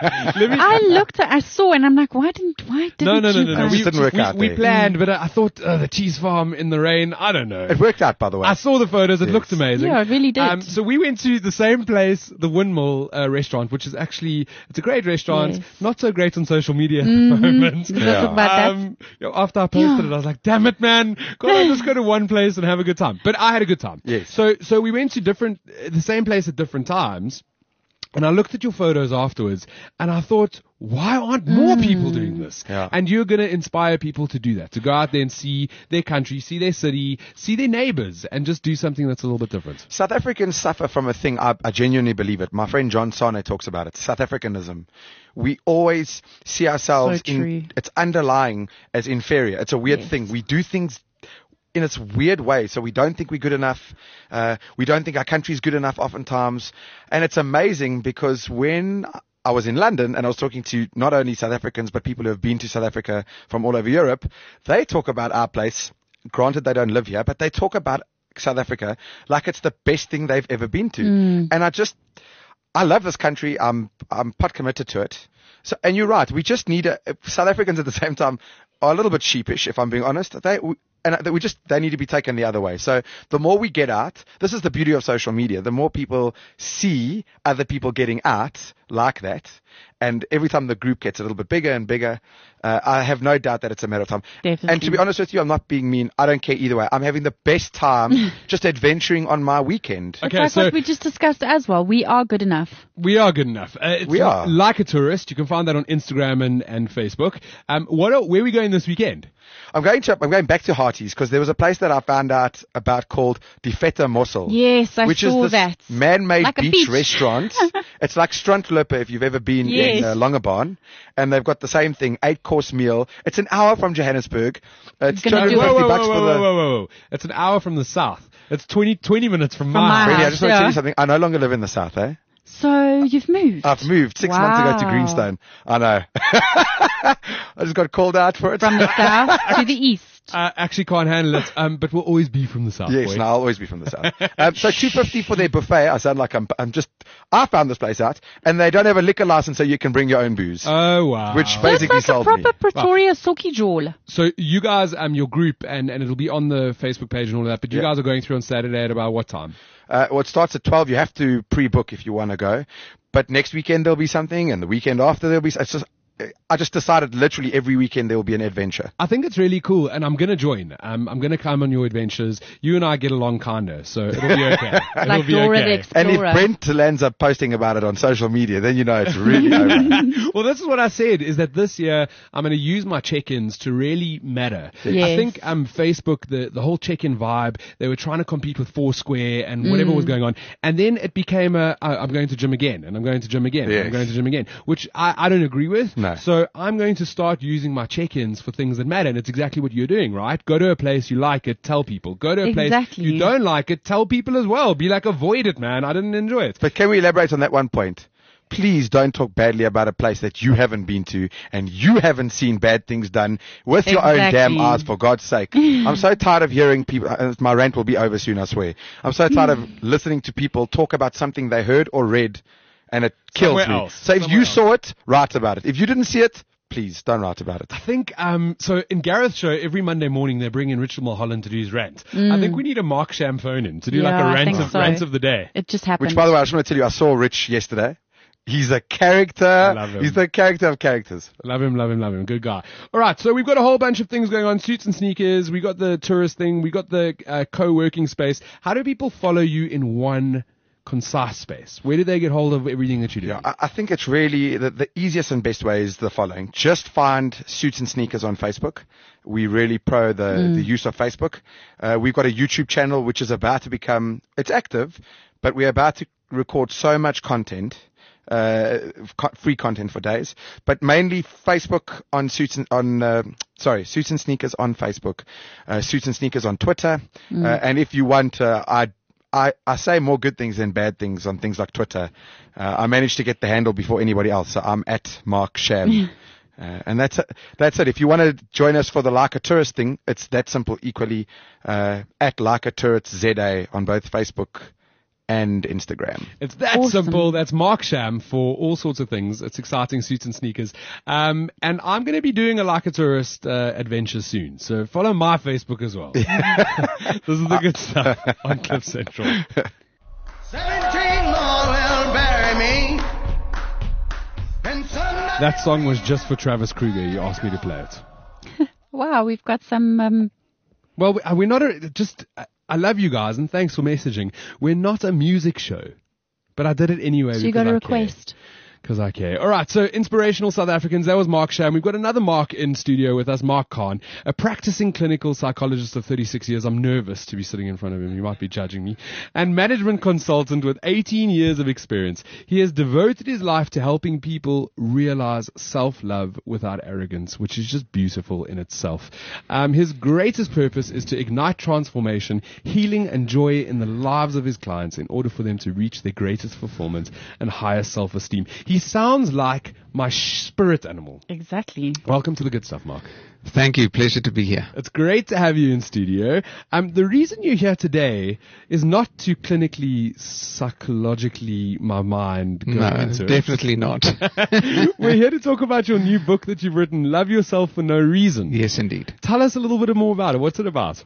I saw, and I'm like, why didn't No. you guys? We didn't work out We there. planned, but I thought the cheese farm in the rain. I don't know. It worked out, by the way. I saw the photos. It looked amazing. Yeah, it really did. So we went to the same place, the Windmill restaurant, which is actually, it's a great restaurant. Yes. Not so great on social media at the moment. We'll talk about that. After I posted it, I was like, damn it, man. Can't I just go to one place and have a good time? But I had a good time. Yes. So we went to the same place at different times. And I looked at your photos afterwards and I thought, why aren't more people doing this? Yeah. And you're going to inspire people to do that, to go out there and see their country, see their city, see their neighbors, and just do something that's a little bit different. South Africans suffer from a thing, I genuinely believe it. My friend John Sane talks about it, South Africanism. We always see ourselves it's underlying as inferior. It's a weird thing. We do things in its weird way. So we don't think we're good enough. We don't think our country's good enough oftentimes. And it's amazing because when I was in London and I was talking to not only South Africans, but people who have been to South Africa from all over Europe, they talk about our place. Granted, they don't live here, but they talk about South Africa like it's the best thing they've ever been to. And I love this country. I'm pot committed to it. So, and you're right. We just need South Africans at the same time are a little bit sheepish, if I'm being honest. They need to be taken the other way. So the more we get out, this is the beauty of social media. The more people see other people getting out like that, and every time the group gets a little bit bigger and bigger, I have no doubt that it's a matter of time. Definitely. And to be honest with you, I'm not being mean. I don't care either way. I'm having the best time just adventuring on my weekend. It's like what we just discussed as well. We are good enough. We are good enough. We are. Like a Tourist. You can find that on Instagram and Facebook. Where are we going this weekend? I'm going back to Harties because there was a place that I found out about called Die Vette Mossel. Yes, I which saw is this that. Man-made Like a beach beach. restaurant. It's like Strandloper if you've ever been in Langebaan. And they've got the same thing, 8-course meal. It's an hour from Johannesburg. It's Gonna do it. $250 for the... Whoa. It's an hour from the south. It's 20 minutes from my my house. Really, I just want to tell Yeah. you something. I no longer live in the south, eh? So you've moved. I've moved 6 months ago to Wow. Greenstone. I know. I just got called out for it. From the south to the east. Actually can't handle it, but we'll always be from the south. Yes, boy. no, I'll always be from the south. So $250 for their buffet. I sound like I found this place out, and they don't have a liquor license, so you can bring your own booze. Oh wow. Which So it's basically like a sold me. proper Pretoria Socky Jawl. So you guys, your group, and it'll be on the Facebook page and all of that, but you guys are going through on Saturday at about what time? Well, it starts at 12. You have to pre-book if you want to go. But next weekend there'll be something, and the weekend after there'll be. I just decided literally every weekend there will be an adventure. I think it's really cool, and I'm going to join. I'm going to come on your adventures. You and I get along kinda, so it'll be okay. It'll Like be Dora the okay. Explorer. And if Brent lands up posting about it on social media, then you know it's really over. Well, this is what I said, is that this year I'm going to use my check-ins to really matter. Yes. I think Facebook, the whole check-in vibe, they were trying to compete with Foursquare and whatever was going on. And then it became I'm going to gym again, and I'm going to gym again, and I'm Yes. going to gym again, which I don't agree with. No. So I'm going to start using my check-ins for things that matter. And it's exactly what you're doing, right? Go to a place you like it, tell people. Go to a place Exactly. you don't like it, tell people as well. Be like, avoid it, man. I didn't enjoy it. But can we elaborate on that one point? please don't talk badly about a place that you haven't been to and you haven't seen bad things done with your own damn eyes, for God's sake. I'm so tired of hearing people, my rant will be over soon, I swear. I'm so tired of listening to people talk about something they heard or read, and it kills me. So if you saw it, write about it. If you didn't see it, please don't write about it. I think, so in Gareth's show, every Monday morning they bring in Richard Mulholland to do his rant. I think we need a Mark Sham phone in to do like a rant of the day. It just happened. Which, by the way, I just want to tell you, I saw Rich yesterday. He's a character. I love him. He's the character of characters. Love him. Good guy. All right. So we've got a whole bunch of things going on. Suits and sneakers. We got the tourist thing. We got the co-working space. How do people follow you in one concise space? Where do they get hold of everything that you do? Yeah, I think it's really the easiest and best way is the following. Just find Suits and Sneakers on Facebook. We really pro the use of Facebook. We've got a YouTube channel which is about to become, it's active, but we're about to record so much content, free content for days, but mainly Facebook on Suits and Sneakers on Facebook, Suits and Sneakers on Twitter, and if you want, I say more good things than bad things on things like Twitter. I managed to get the handle before anybody else, so I'm at Mark Sham. And that's it. If you want to join us for the Like a Tourist thing, it's that simple. Equally, at Like a Tourist ZA on both Facebook and Instagram. It's that simple. That's Mark Sham for all sorts of things. It's exciting, Suits and Sneakers. And I'm going to be doing a Like a Tourist adventure soon. So follow my Facebook as well. This is the good stuff on Cliff Central. 17 more will bury me. That song was just for Travis Kruger. You asked me to play it. Wow, we've got some... Well, we're not I love you guys, and thanks for messaging. We're not a music show, but I did it anyway. So you got a request. Because I care. All right, so Inspirational South Africans, that was Mark Sham. We've got another Mark in studio with us, Mark Khan, a practicing clinical psychologist of 36 years. I'm nervous to be sitting in front of him. He might be judging me. And management consultant with 18 years of experience. He has devoted his life to helping people realize self-love without arrogance, which is just beautiful in itself. His greatest purpose is to ignite transformation, healing, and joy in the lives of his clients in order for them to reach their greatest fulfillment and highest self-esteem. He sounds like my spirit animal. Exactly. Welcome to the good stuff, Mark. Thank you. Pleasure to be here. It's great to have you in studio. The reason you're here today is not to clinically, psychologically, my mind go into definitely not. We're here to talk about your new book that you've written, Love Yourself for No Reason. Yes, indeed. Tell us a little bit more about it. What's it about?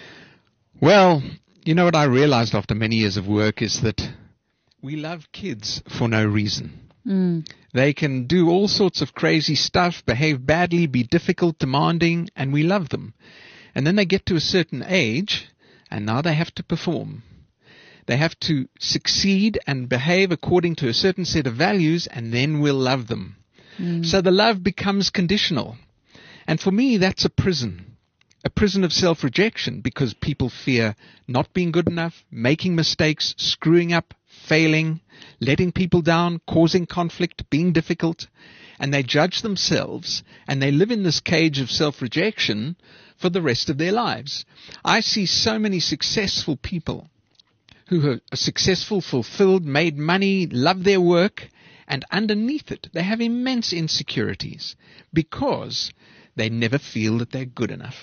Well, you know what I realized after many years of work is that we love kids for no reason. They can do all sorts of crazy stuff, behave badly, be difficult, demanding, and we love them. And then they get to a certain age, and now they have to perform. They have to succeed and behave according to a certain set of values, and then we'll love them. So the love becomes conditional. And for me, that's a prison of self-rejection, because people fear not being good enough, making mistakes, screwing up, failing, letting people down, causing conflict, being difficult, and they judge themselves, and they live in this cage of self-rejection for the rest of their lives. I see so many successful people who are successful, fulfilled, made money, love their work, and underneath it, they have immense insecurities because they never feel that they're good enough.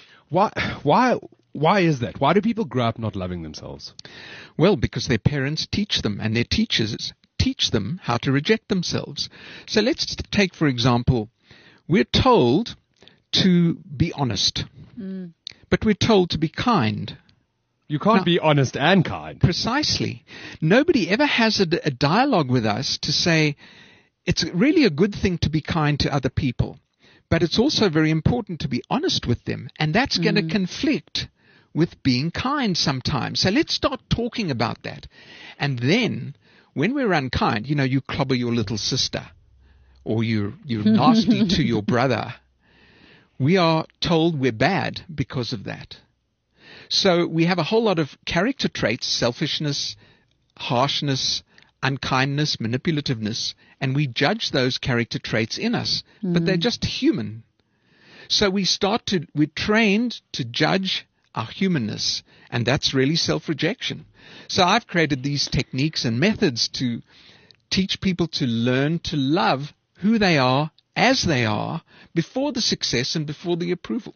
Why is that? Why do people grow up not loving themselves? Well, because their parents teach them, and their teachers teach them how to reject themselves. So let's take, for example, we're told to be honest, but we're told to be kind. You can't be honest and kind. Precisely. Nobody ever has a dialogue with us to say, it's really a good thing to be kind to other people, but it's also very important to be honest with them, and that's going to conflict with being kind sometimes. So let's start talking about that. And then, when we're unkind, you clobber your little sister, or you're nasty to your brother, we are told we're bad because of that. So we have a whole lot of character traits, selfishness, harshness, unkindness, manipulativeness, and we judge those character traits in us, but they're just human. So we're trained to judge our humanness, and that's really self-rejection. So I've created these techniques and methods to teach people to learn to love who they are as they are before the success and before the approval.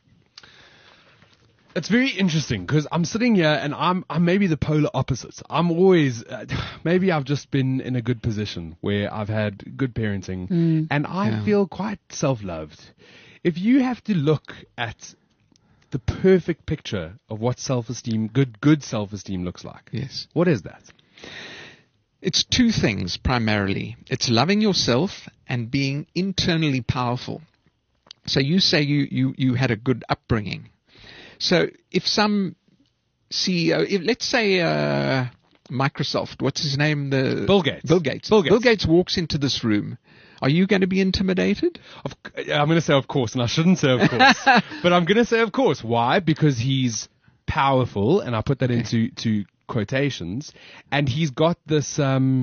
It's very interesting because I'm sitting here and I'm maybe the polar opposite. I'm always, maybe I've just been in a good position where I've had good parenting and I feel quite self-loved. If you have to look at the perfect picture of what self-esteem, good self-esteem looks like. Yes. What is that? It's two things primarily. It's loving yourself and being internally powerful. So you say you had a good upbringing. So if some CEO, let's say Microsoft, what's his name? Bill Gates. Bill Gates walks into this room. Are you going to be intimidated? I'm going to say of course, and I shouldn't say of course. But I'm going to say of course. Why? Because he's powerful, and I put that into quotations, and he's got this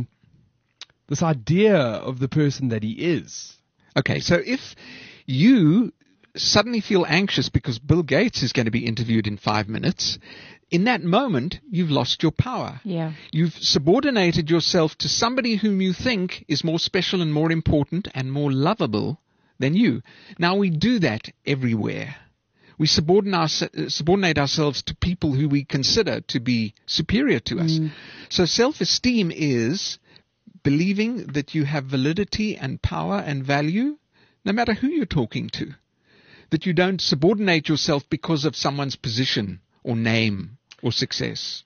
this idea of the person that he is. Okay, so if you suddenly feel anxious because Bill Gates is going to be interviewed in 5 minutes, in that moment, you've lost your power. Yeah. You've subordinated yourself to somebody whom you think is more special and more important and more lovable than you. Now, we do that everywhere. We subordinate ourselves to people who we consider to be superior to us. So self-esteem is believing that you have validity and power and value, no matter who you're talking to. That you don't subordinate yourself because of someone's position or name or success.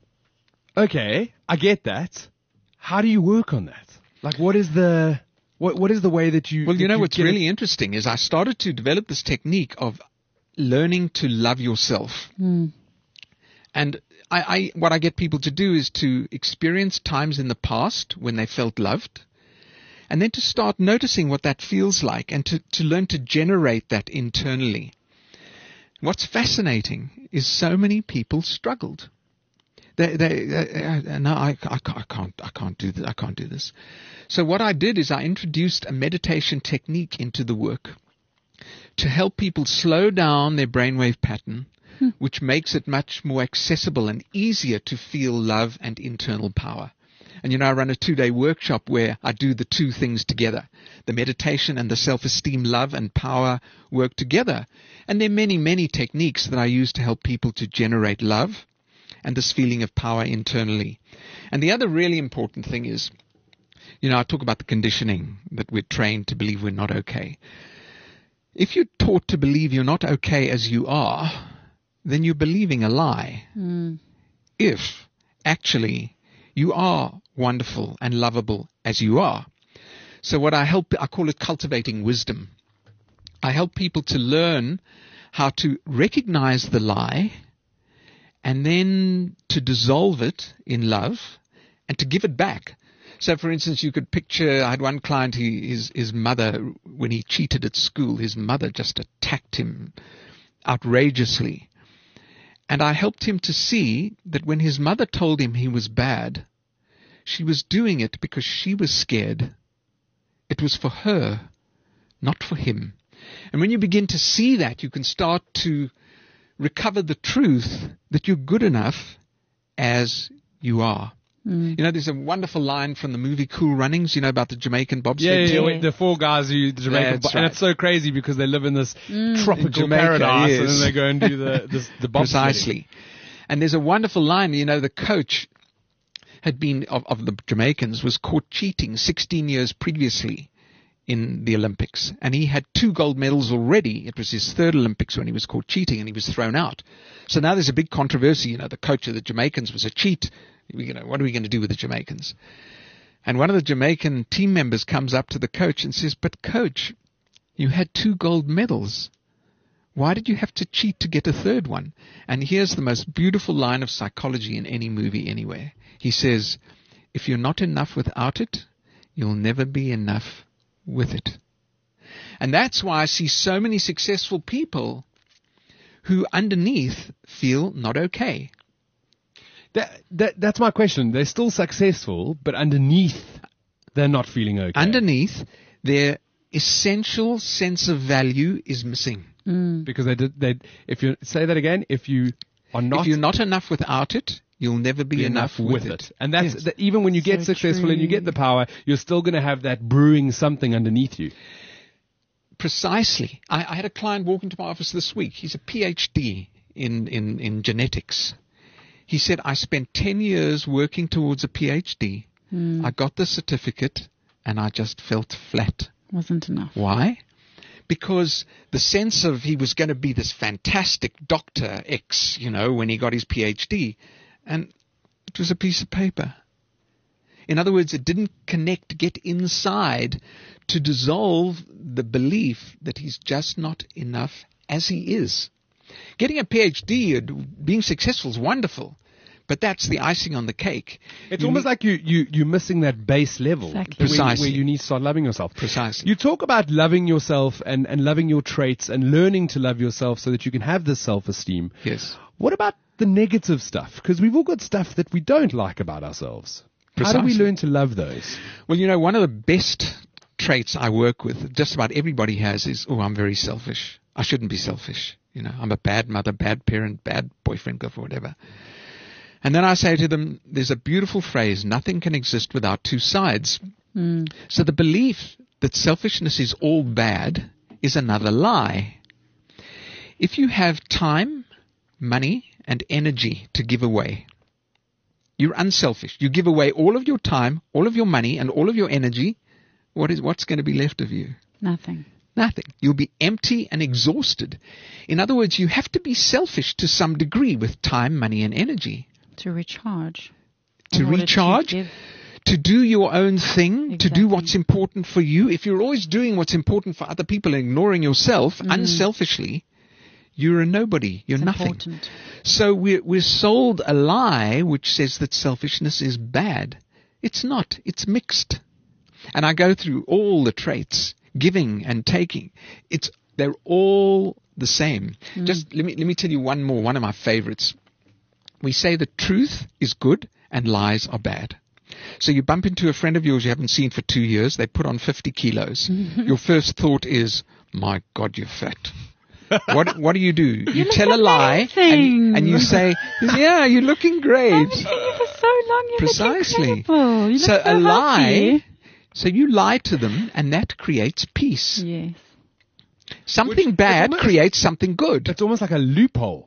Okay, I get that. How do you work on that? Like, what is the way that you... Well, you know what's really interesting is I started to develop this technique of learning to love yourself. And what I get people to do is to experience times in the past when they felt loved, and then to start noticing what that feels like and to learn to generate that internally. What's fascinating is so many people struggled. No, I can't do this. I can't do this. So what I did is I introduced a meditation technique into the work to help people slow down their brainwave pattern, which makes it much more accessible and easier to feel love and internal power. And, I run a 2-day workshop where I do the two things together. The meditation and the self-esteem, love and power work together. And there are many, many techniques that I use to help people to generate love and this feeling of power internally. And the other really important thing is, I talk about the conditioning that we're trained to believe we're not okay. If you're taught to believe you're not okay as you are, then you're believing a lie. If actually you are wonderful and lovable as you are. So what I call it cultivating wisdom. I help people to learn how to recognize the lie and then to dissolve it in love and to give it back. So, for instance, you could picture, I had one client, his mother, when he cheated at school, his mother just attacked him outrageously. And I helped him to see that when his mother told him he was bad, she was doing it because she was scared. It was for her, not for him. And when you begin to see that, you can start to recover the truth that you're good enough as you are. There's a wonderful line from the movie Cool Runnings, about the Jamaican bobsled team. Yeah, the four guys the Jamaican right. And it's so crazy because they live in this tropical paradise, and then they go and do the bobsled. Precisely. And there's a wonderful line, the coach had been, of the Jamaicans, was caught cheating 16 years previously in the Olympics. And he had 2 gold medals already. It was his 3rd Olympics when he was caught cheating and he was thrown out. So now there's a big controversy. The coach of the Jamaicans was a cheat. What are we going to do with the Jamaicans? And one of the Jamaican team members comes up to the coach and says, "But coach, you had 2 gold medals. Why did you have to cheat to get a 3rd one?" And here's the most beautiful line of psychology in any movie anywhere. He says, "If you're not enough without it, you'll never be enough with it." And that's why I see so many successful people who underneath feel not okay. That's my question. They're still successful, but underneath, they're not feeling okay. Underneath, their essential sense of value is missing. Because if you say that again, if you're not enough without it, you'll never be enough with it. And that's even when you get successful and you get the power, you're still going to have that brewing something underneath you. Precisely. I had a client walk into my office this week. He's a PhD in genetics. He said, I spent 10 years working towards a PhD. I got the certificate and I just felt flat. Wasn't enough. Why? Because the sense of he was going to be this fantastic Dr. X, when he got his PhD, and it was a piece of paper. In other words, it didn't get inside to dissolve the belief that he's just not enough as he is. Getting a PhD and being successful is wonderful, but that's the icing on the cake. It's almost like you're missing that base level. Exactly. Precisely. Where you need to start loving yourself. Precisely. You talk about loving yourself and loving your traits and learning to love yourself so that you can have this self-esteem. Yes. What about the negative stuff? Because we've all got stuff that we don't like about ourselves. Precisely. How do we learn to love those? Well, one of the best traits I work with, just about everybody has, is, I'm very selfish. I shouldn't be selfish. I'm a bad mother, bad parent, bad boyfriend, girlfriend, whatever. And then I say to them, there's a beautiful phrase, nothing can exist without two sides. So the belief that selfishness is all bad is another lie. If you have time, money, and energy to give away, you're unselfish. You give away all of your time, all of your money, and all of your energy. What's going to be left of you? Nothing. Nothing. You'll be empty and exhausted. In other words, you have to be selfish to some degree with time, money, and energy. To recharge. To do your own thing, to do what's important for you. If you're always doing what's important for other people and ignoring yourself unselfishly, you're a nobody. You're nothing. Important. So we're sold a lie which says that selfishness is bad. It's not. It's mixed. And I go through all the traits, giving and taking. They're all the same. Just let me tell you one more, one of my favorites. We say that truth is good and lies are bad. So you bump into a friend of yours you haven't seen for 2 years. They put on 50 kilos. Your first thought is, my God, you're fat. What do? You tell a lie and you say, yeah, you're looking great. I've been seeing you for so long. You Precisely. look incredible. You look So a lie. healthy. So you lie to them and that creates peace. Yes. Something bad creates something good. It's almost like a loophole.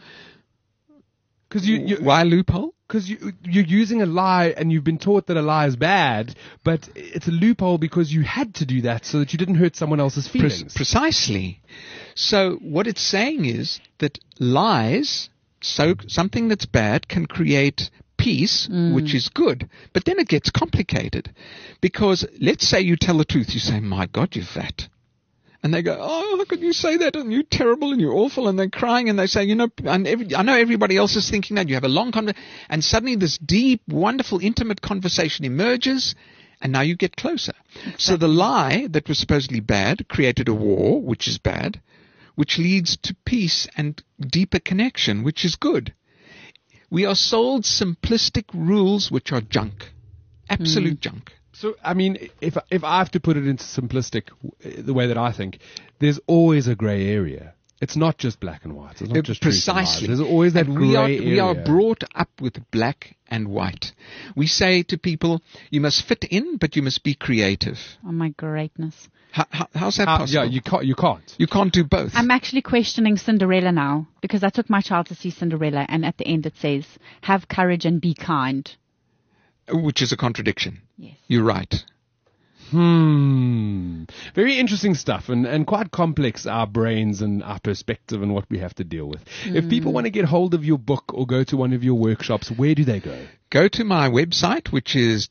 Why a loophole? Because you're using a lie and you've been taught that a lie is bad, but it's a loophole because you had to do that so that you didn't hurt someone else's feelings. Precisely. So what it's saying is that lies, so something that's bad can create peace, which is good. But then it gets complicated because let's say you tell the truth. You say, my God, you're fat. And they go, oh, how could you say that? And you're terrible and you're awful. And they're crying and they say, I know everybody else is thinking that. You have a long conversation. And suddenly this deep, wonderful, intimate conversation emerges. And now you get closer. Exactly. So the lie that was supposedly bad created a war, which is bad, which leads to peace and deeper connection, which is good. We are sold simplistic rules which are junk. Absolute junk. So, I mean, if I have to put it into simplistic, the way that I think, there's always a gray area. It's not just black and white. It's not just precisely. There's always that gray area. We are brought up with black and white. We say to people, you must fit in, but you must be creative. Oh, my greatness. How's that possible? Yeah, you can't. You can't do both. I'm actually questioning Cinderella now because I took my child to see Cinderella and at the end it says, have courage and be kind. Which is a contradiction. Yes. You're right. Very interesting stuff and quite complex, our brains and our perspective and what we have to deal with. If people want to get hold of your book or go to one of your workshops, where do they go? Go to my website, which is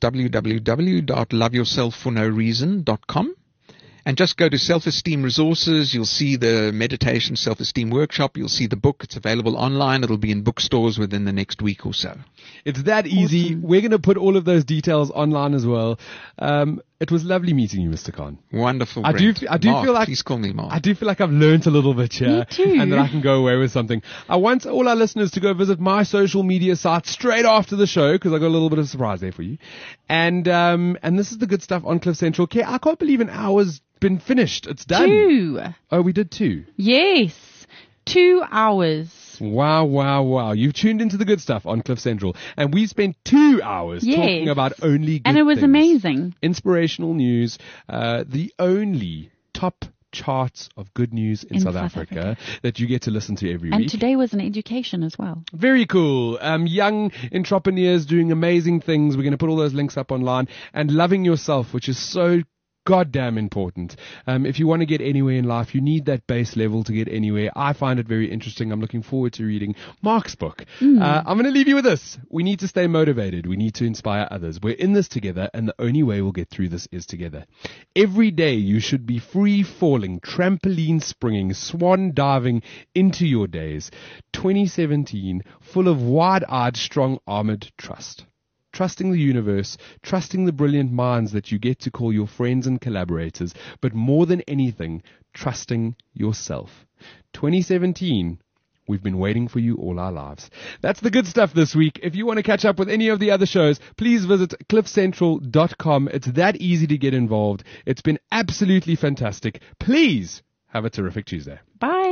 www.loveyourselffornoreason.com. And just go to Self-Esteem Resources. You'll see the meditation self-esteem workshop. You'll see the book. It's available online. It'll be in bookstores within the next week or so. It's that easy. Awesome. We're going to put all of those details online as well. It was lovely meeting you, Mr. Khan. Wonderful. I do Mark, feel like, please call me Mark. I do feel like I've learned a little bit here. Me too. And that I can go away with something. I want all our listeners to go visit my social media site straight after the show because I got a little bit of a surprise there for you. And this is the good stuff on Cliff Central Care. I can't believe an hour's been finished. It's done. 2. Oh, we did 2. Yes. 2 hours. Wow, wow, wow. You've tuned into the good stuff on Cliff Central. And we spent 2 hours talking about only good And it was things. amazing. Inspirational news. The only top charts of good news in South Africa that you get to listen to every week. And today was an education as well. Very cool. Young entrepreneurs doing amazing things. We're going to put all those links up online. And loving yourself, which is so goddamn important. If you want to get anywhere in life, you need that base level to get anywhere. I find it very interesting. I'm looking forward to reading Mark's book. I'm going to leave you with this. We need to stay motivated. We need to inspire others. We're in this together, and the only way we'll get through this is together. Every day you should be free falling, trampoline springing, swan diving into your days. 2017, full of wide-eyed, strong-armored trust. Trusting the universe, trusting the brilliant minds that you get to call your friends and collaborators, but more than anything, trusting yourself. 2017, we've been waiting for you all our lives. That's the good stuff this week. If you want to catch up with any of the other shows, please visit cliffcentral.com. It's that easy to get involved. It's been absolutely fantastic. Please have a terrific Tuesday. Bye.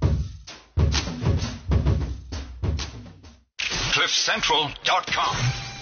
cliffcentral.com